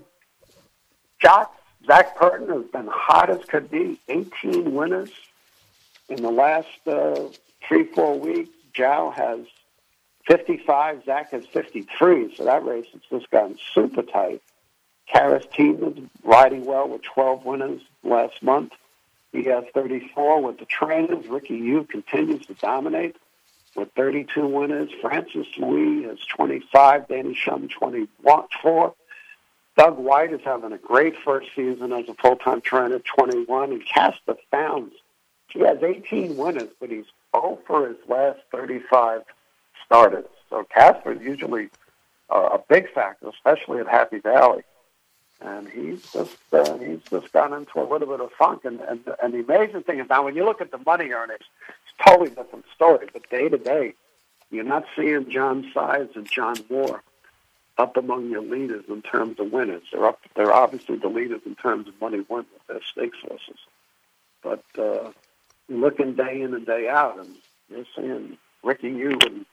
Zach Purton has been hot as could be. 18 winners in the last 3-4 weeks. Zhao has 55. Zach has 53. So that race has just gotten super tight. Karis Teeman is riding well with 12 winners last month. He has 34 with the trainers. Ricky Yu continues to dominate with 32 winners. Francis Louis has 25. Danny Shum 24. Doug White is having a great first season as a full-time trainer, 21. And Casper Founds, he has 18 winners, but he's 0 for his last 35 starters. So Casper's usually a big factor, especially at Happy Valley. And he's just gone into a little bit of funk. And the amazing thing is now when you look at the money earners, it's a totally different story. But day to day, you're not seeing John Sides and John Moore up among your leaders in terms of winners. They're obviously the leaders in terms of money won with their stake sources. But looking day in and day out, and you're seeing Ricky Yu, and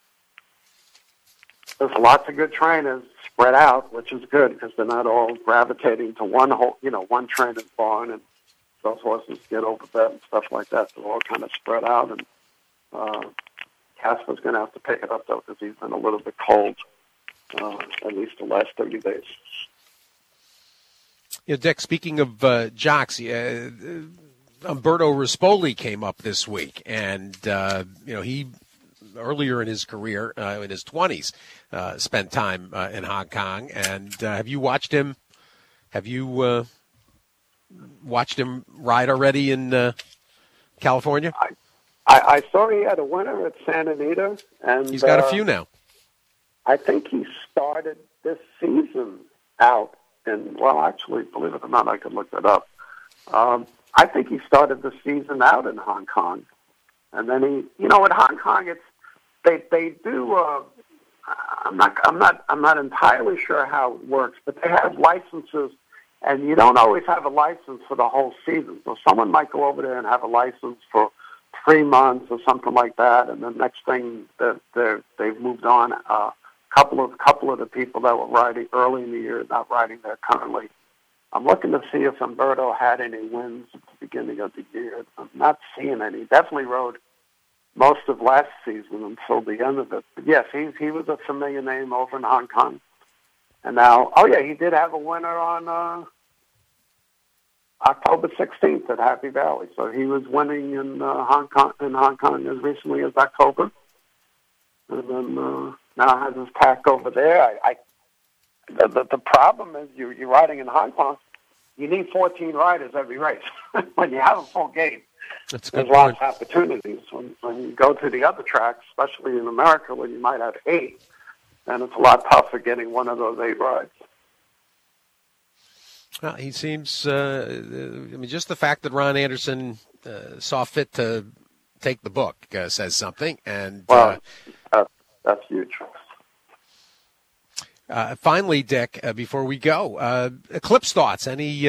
there's lots of good trainers spread out, which is good because they're not all gravitating to one trainer's barn, and those horses get overbet and stuff like that. They're all kind of spread out, and Casper's going to have to pick it up though because he's been a little bit cold, at least the last 30 days. Dick, speaking of jocks, Umberto Rispoli came up this week, and he earlier in his career, in his 20s, spent time in Hong Kong. And have you watched him? Have you watched him ride already in California? I saw he had a winner at Santa Anita, and he's got a few now. I think he started this season out, and actually, believe it or not, I could look that up. I think he started the season out in Hong Kong, and then at Hong Kong, they do. I'm not entirely sure how it works, but they have licenses, and you don't always have a license for the whole season. So someone might go over there and have a license for 3 months or something like that, and the next thing they've moved on. Couple of the people that were riding early in the year not riding there currently. I'm looking to see if Umberto had any wins at the beginning of the year. I'm not seeing any. He definitely rode most of last season until the end of it. But yes, he was a familiar name over in Hong Kong. And now, he did have a winner on October 16th at Happy Valley. So he was winning in Hong Kong as recently as October. And then now has his pack over there. The problem is you're riding in Hong Kong. You need 14 riders every race. When you have a full gate, there's lots of opportunities. When you go to the other tracks, especially in America, where you might have 8, and it's a lot tougher getting one of those 8 rides. Well, he seems, just the fact that Ron Anderson saw fit to take the book says something. And that's huge. Finally, Dick, before we go, Eclipse thoughts. Any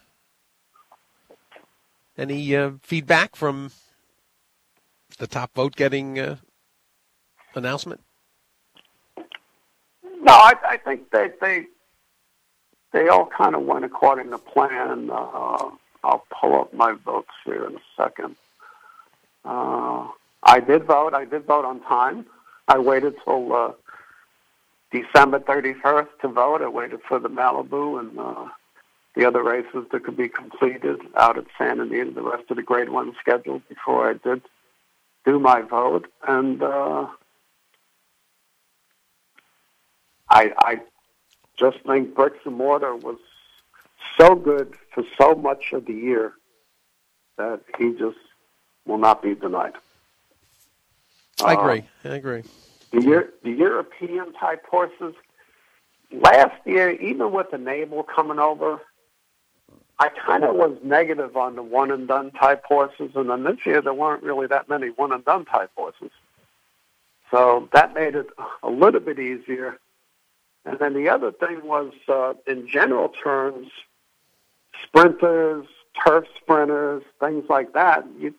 feedback from the top vote getting announcement? No, I think they all kind of went according to plan. I'll pull up my votes here in a second. I did vote on time. I waited till December 31st to vote. I waited for the Malibu and the other races that could be completed out at Santa Anita, the rest of the Grade 1 schedule before I did do my vote. And I just think Bricks and Mortar was so good for so much of the year that he just will not be denied. I agree. The European type horses, last year, even with the Naval coming over, I kind of was negative on the one-and-done type horses, and then this year there weren't really that many one-and-done type horses. So that made it a little bit easier. And then the other thing was, in general terms, sprinters, turf sprinters, things like that, you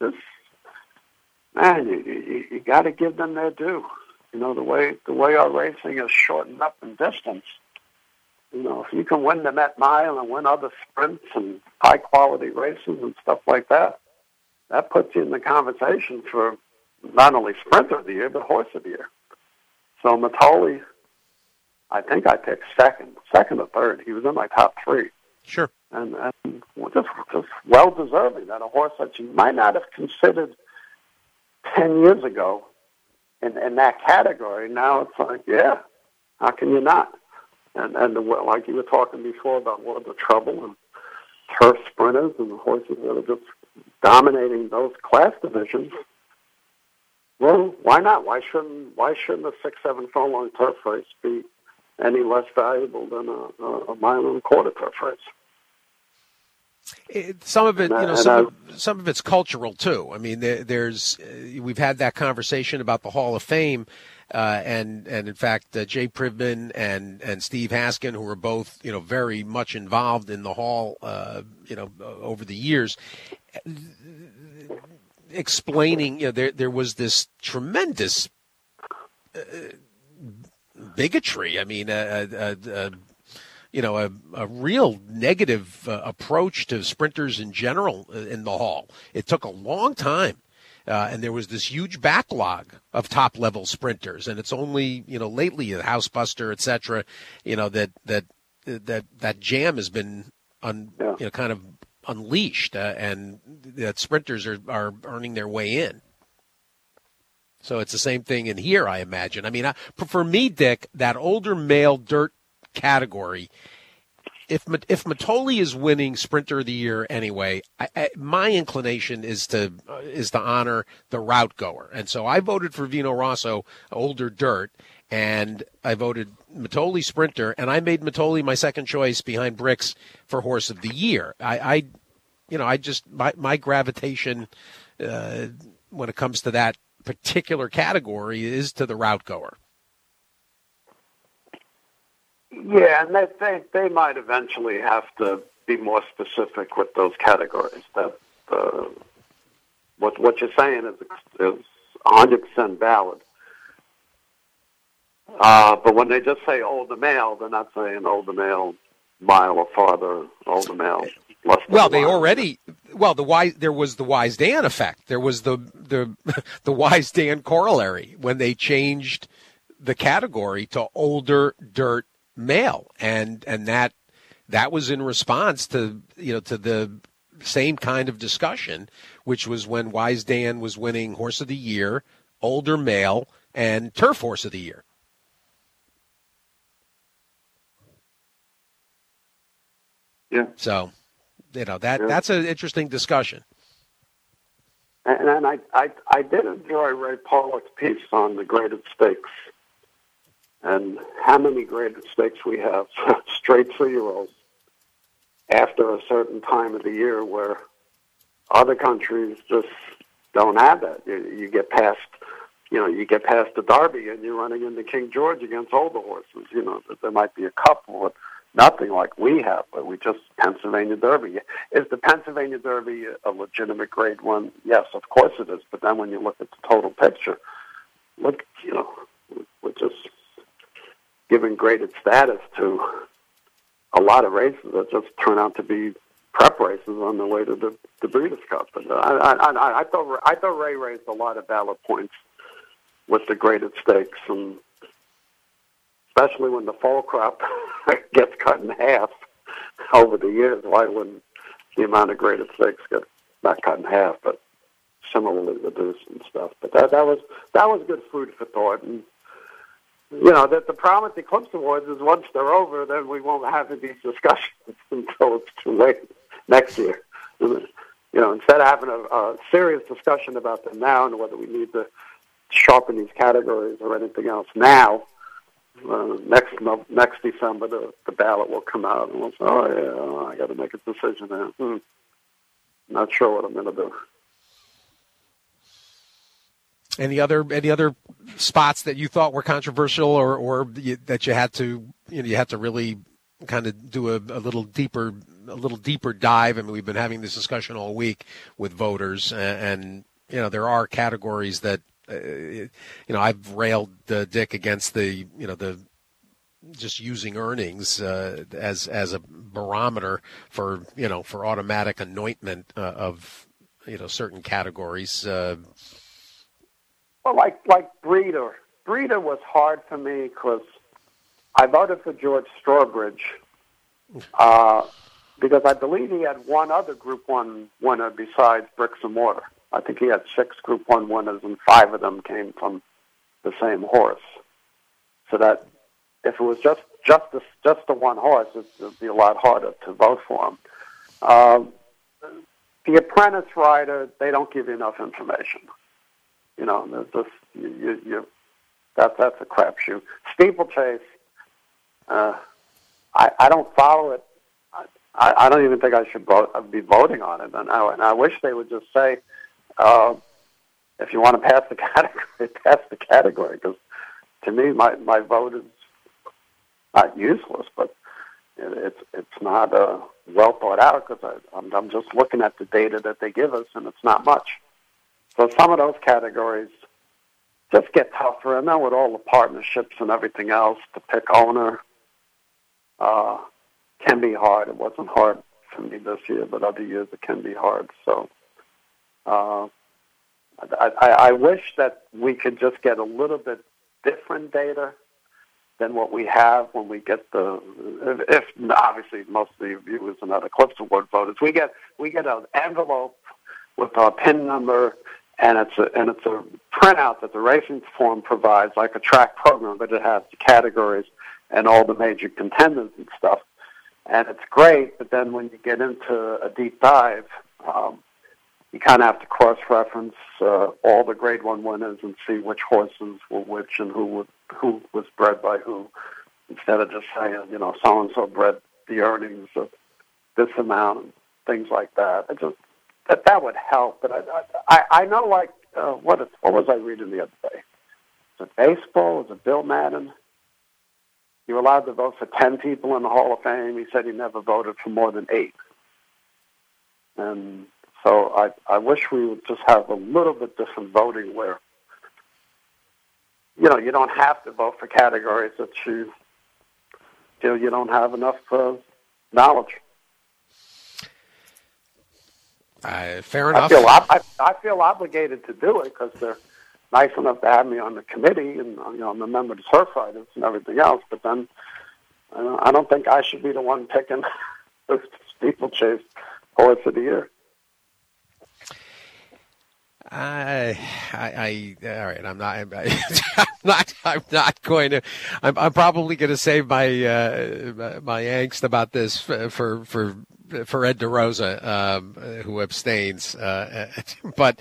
got to give them their due. The way our racing is shortened up in distance, if you can win the Met Mile and win other sprints and high-quality races and stuff like that, that puts you in the conversation for not only Sprinter of the Year, but Horse of the Year. So Mitole, I think I picked second or third. He was in my top 3. Sure. And just well-deserving that a horse that you might not have considered 10 years ago in that category. Now it's like, yeah, how can you not? And like you were talking before about World of Trouble and turf sprinters and the horses that are just dominating those class divisions. Well, why not? Why shouldn't a 6-7 furlong turf race be any less valuable than a mile and a quarter turf race? Some of it, some of it's cultural too. I mean, we've had that conversation about the Hall of Fame, and in fact, Jay Privman and Steve Haskin, who were both very much involved in the Hall, over the years, explaining there was this tremendous bigotry. I mean, a real negative approach to sprinters in general in the Hall. It took a long time, and there was this huge backlog of top-level sprinters. And it's only lately, the Housebuster, et cetera, that jam has been kind of unleashed, and that sprinters are earning their way in. So it's the same thing in here, I imagine. I mean, for me, Dick, that older male dirt category, if Mitole is winning Sprinter of the Year anyway, my inclination is to honor the route goer, and so I voted for Vino Rosso, older dirt, and I voted Mitole Sprinter, and I made Mitole my second choice behind Bricks for Horse of the Year. My gravitation when it comes to that particular category is to the route goer. Yeah, and they might eventually have to be more specific with those categories. That what you're saying is 100% valid. But when they just say older male, they're not saying older male mile or farther, older male less than well, they mile. Already. Well, there was the Wise Dan effect. There was the Wise Dan corollary when they changed the category to older dirt male, and that was in response to the same kind of discussion, which was when Wise Dan was winning Horse of the Year, older male, and Turf Horse of the Year. Yeah. So, that's an interesting discussion. And I did enjoy Ray Pollock's piece on the graded stakes and how many graded stakes we have straight 3-year-olds after a certain time of the year where other countries just don't have that. You get past the Derby and you're running into King George against older horses. There might be a couple, but nothing like we have. But we just Pennsylvania Derby. Is the Pennsylvania Derby a legitimate Grade 1? Yes, of course it is. But then when you look at the total picture, we're just giving graded status to a lot of races that just turn out to be prep races on the way to the Breeders' Cup. And I thought Ray raised a lot of valid points with the graded stakes, and especially when the fall crop gets cut in half over the years. Why wouldn't the amount of graded stakes get not cut in half, but similarly reduced and stuff? But that was good food for thought. And that the problem with the Eclipse Awards is once they're over, then we won't have these discussions until it's too late next year. Instead of having a serious discussion about them now and whether we need to sharpen these categories or anything else now, next December the ballot will come out and we'll say, I got to make a decision now. Not sure what I'm going to do. Any other spots that you thought were controversial, or that you had to really kind of do a little deeper dive? I mean, we've been having this discussion all week with voters, and there are categories that I've railed Dick against the just using earnings as a barometer for automatic anointment of certain categories. Well, like Breeder. Breeder was hard for me because I voted for George Strawbridge because I believe he had one other Group 1 winner besides Bricks and Mortar. I think he had 6 Group 1 winners, and 5 of them came from the same horse. So that if it was just the one horse, it would be a lot harder to vote for him. The Apprentice rider, they don't give you enough information. You know, that's a crapshoot. Steeplechase, I don't follow it. I don't even think I should be voting on it. And I wish they would just say, if you want to pass the category, pass the category. Because to me, my vote is not useless, but it's not well thought out. Because I'm just looking at the data that they give us, and it's not much. So some of those categories just get tougher, and then with all the partnerships and everything else, to pick owner can be hard. It wasn't hard for me this year, but other years it can be hard. So I wish that we could just get a little bit different data than what we have when we get if obviously most of the viewers and other Eclipse Award voters, we get an envelope with our PIN number, and it's a printout that the racing form provides, like a track program, but it has the categories and all the major contenders and stuff. And it's great, but then when you get into a deep dive, you kind of have to cross-reference all the Grade 1 winners and see which horses were which and who was bred by who, instead of just saying, you know, so-and-so bred the earnings of this amount and things like that. That would help. But I know, like, what was I reading the other day? Was it baseball? Was it Bill Madden? You were allowed to vote for 10 people in the Hall of Fame. He said he never voted for more than 8. And so I wish we would just have a little bit different voting where, you know, you don't have to vote for categories that you feel you don't have enough knowledge. Fair enough. I feel obligated to do it because they're nice enough to have me on the committee, and you know, I'm a member of the Surf Riders and everything else. But then I don't think I should be the one picking the steeplechase horse of the year. All right. I'm not going to. I'm probably going to save my angst about this for Ed DeRosa, who abstains. But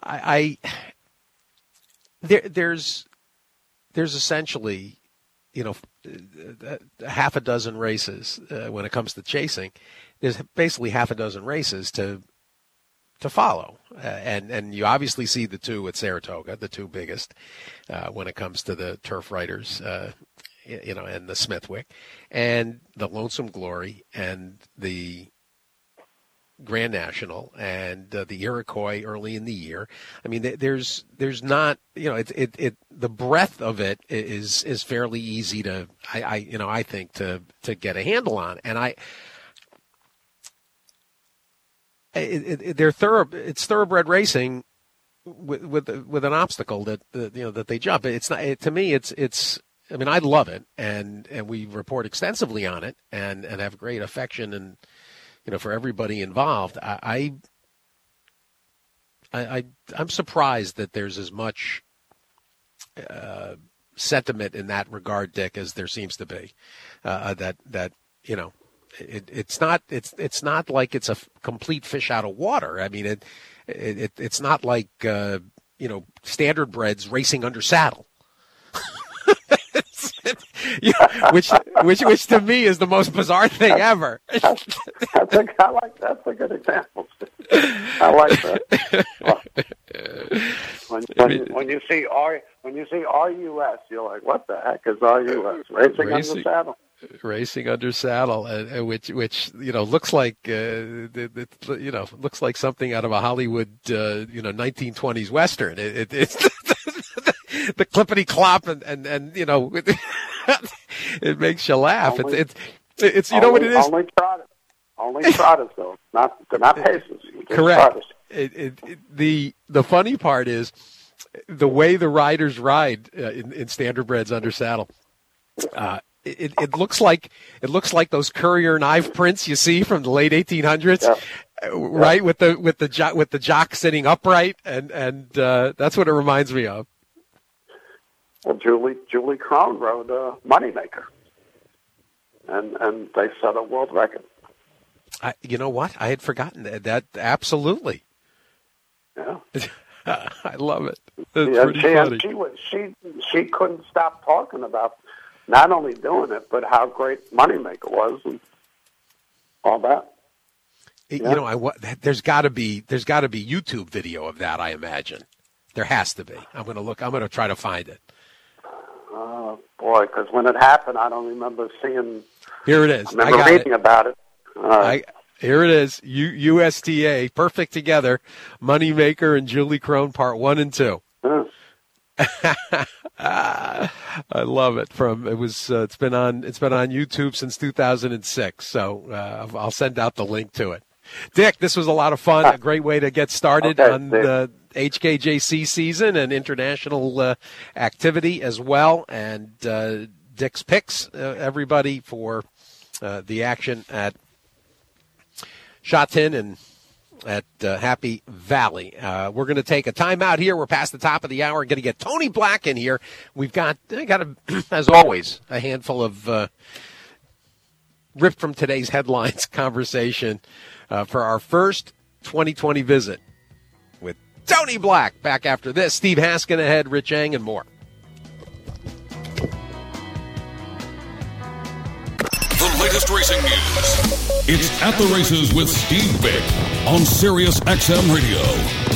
there's essentially, you know, half a dozen races when it comes to chasing. There's basically half a dozen races to follow, and you obviously see the two at Saratoga, the two biggest when it comes to the turf riders, you know, and the Smithwick, and the Lonesome Glory, and the Grand National, and the Iroquois early in the year. I mean, there's not, you know, the breadth of it is fairly easy to, I think to get a handle on, and it's thoroughbred racing with an obstacle that they jump. It's not, to me. It's. I mean, I love it, and we report extensively on it, and have great affection and, you know, for everybody involved. I'm surprised that there's as much sentiment in that regard, Dick, as there seems to be. That you know. It's not like it's a complete fish out of water. I mean, it's not like you know, standard breds racing under saddle, which to me is the most bizarre thing ever. That's a good example. I like that. When you see RUS, you're like, what the heck is RUS? Racing under saddle. Racing under saddle, which you know looks like looks like something out of a Hollywood 1920s western. It's the clippity clop and you know it makes you laugh. It's you know what it is. Only trotters though, they're not paces. Correct. The funny part is the way the riders ride in standardbreds under saddle. It looks like those Courier and Ive prints you see from the late 1800s, right? With the jock sitting upright, and that's what it reminds me of. Well, Julie Krohn rode Moneymaker, and they set a world record. You know what? I had forgotten that absolutely. Yeah. I love it. That's pretty funny. She couldn't stop talking about not only doing it, but how great Moneymaker was and all that. You know, there's got to be YouTube video of that. I imagine there has to be. I'm going to try to find it. Oh boy, because when it happened, I don't remember seeing. Here it is. I remember reading about it. Here it is. USTA, Perfect Together, Moneymaker and Julie Crone, Part 1 and 2. I love it. It's been on YouTube since 2006. So I'll send out the link to it. Dick, this was a lot of fun. A great way to get started on the HKJC season and international activity as well. And Dick's picks, everybody, for the action at Shatin and at Happy Valley. We're going to take a timeout here. We're past the top of the hour. We're going to get Tony Black in here. We've got as always, a handful of ripped from today's headlines conversation for our first 2020 visit with Tony Black. Back after this. Steve Haskin ahead, Rich Eng, and more. The latest racing news. It's At the Races with Steve Bick on Sirius XM Radio.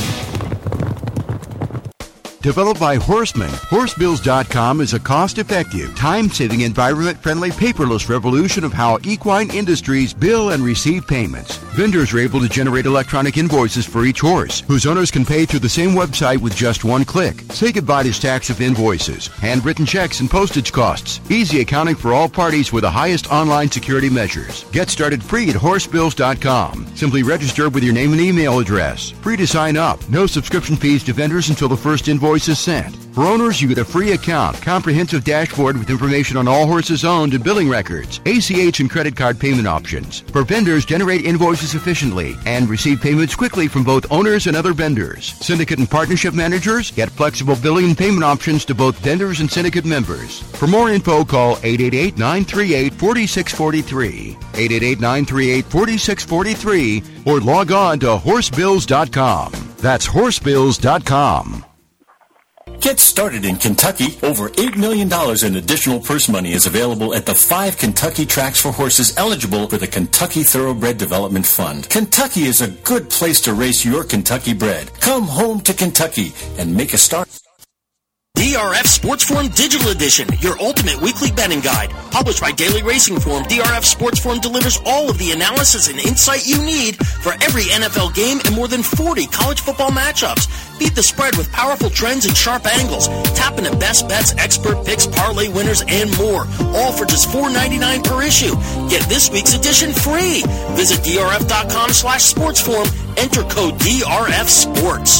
Developed by Horseman, Horsebills.com is a cost-effective, time-saving, environment-friendly, paperless revolution of how equine industries bill and receive payments. Vendors are able to generate electronic invoices for each horse, whose owners can pay through the same website with just one click. Say goodbye to stacks of invoices, handwritten checks, and postage costs. Easy accounting for all parties with the highest online security measures. Get started free at Horsebills.com. Simply register with your name and email address. Free to sign up. No subscription fees to vendors until the first invoice is sent. For owners, you get a free account, comprehensive dashboard with information on all horses owned and billing records, ACH and credit card payment options. For vendors, generate invoices efficiently and receive payments quickly from both owners and other vendors. Syndicate and partnership managers get flexible billing and payment options to both vendors and syndicate members. For more info, call 888-938-4643, 888-938-4643, or log on to Horsebills.com. That's Horsebills.com. Get started in Kentucky. Over $8 million in additional purse money is available at the 5 Kentucky tracks for horses eligible for the Kentucky Thoroughbred Development Fund. Kentucky is a good place to race your Kentucky bred. Come home to Kentucky and make a start. DRF Sports Forum Digital Edition, your ultimate weekly betting guide. Published by Daily Racing Form, DRF Sports Forum delivers all of the analysis and insight you need for every NFL game and more than 40 college football matchups. Beat the spread with powerful trends and sharp angles. Tap into best bets, expert picks, parlay winners, and more. All for just $4.99 per issue. Get this week's edition free. Visit drf.com/sportsforum. Enter code DRFSports.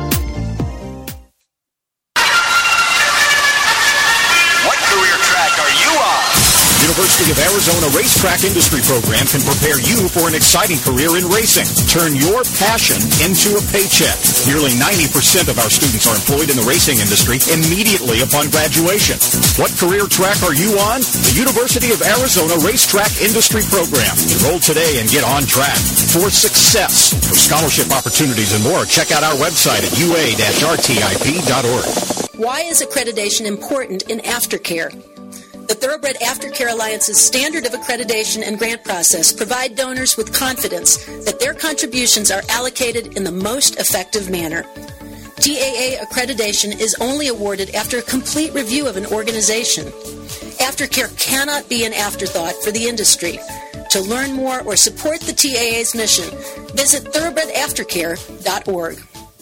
University of Arizona Racetrack Industry Program can prepare you for an exciting career in racing. Turn your passion into a paycheck. Nearly 90% of our students are employed in the racing industry immediately upon graduation. What career track are you on? The University of Arizona Racetrack Industry Program. Enroll today and get on track for success. For scholarship opportunities and more, check out our website at ua-rtip.org. Why is accreditation important in aftercare? The Thoroughbred Aftercare Alliance's standard of accreditation and grant process provide donors with confidence that their contributions are allocated in the most effective manner. TAA accreditation is only awarded after a complete review of an organization. Aftercare cannot be an afterthought for the industry. To learn more or support the TAA's mission, visit thoroughbredaftercare.org.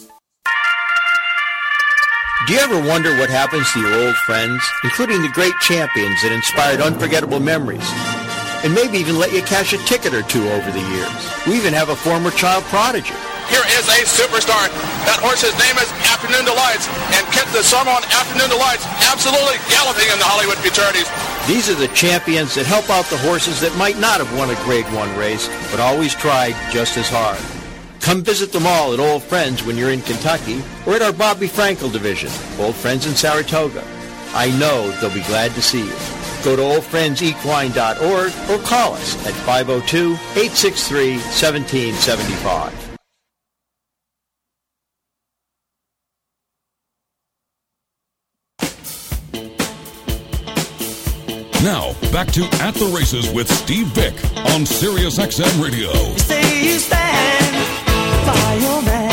Do you ever wonder what happens to your old friends, including the great champions that inspired unforgettable memories, and maybe even let you cash a ticket or two over the years? We even have a former child prodigy. Here is a superstar. That horse's name is Afternoon Delights, and Kit the Summer on Afternoon Delights absolutely galloping in the Hollywood Futurities. These are the champions that help out the horses that might not have won a Grade 1 race, but always tried just as hard. Come visit them all at Old Friends when you're in Kentucky or at our Bobby Frankel division, Old Friends in Saratoga. I know they'll be glad to see you. Go to oldfriendsequine.org or call us at 502-863-1775. Now, back to At the Races with Steve Vick on Sirius XM Radio. You say you stand by your man.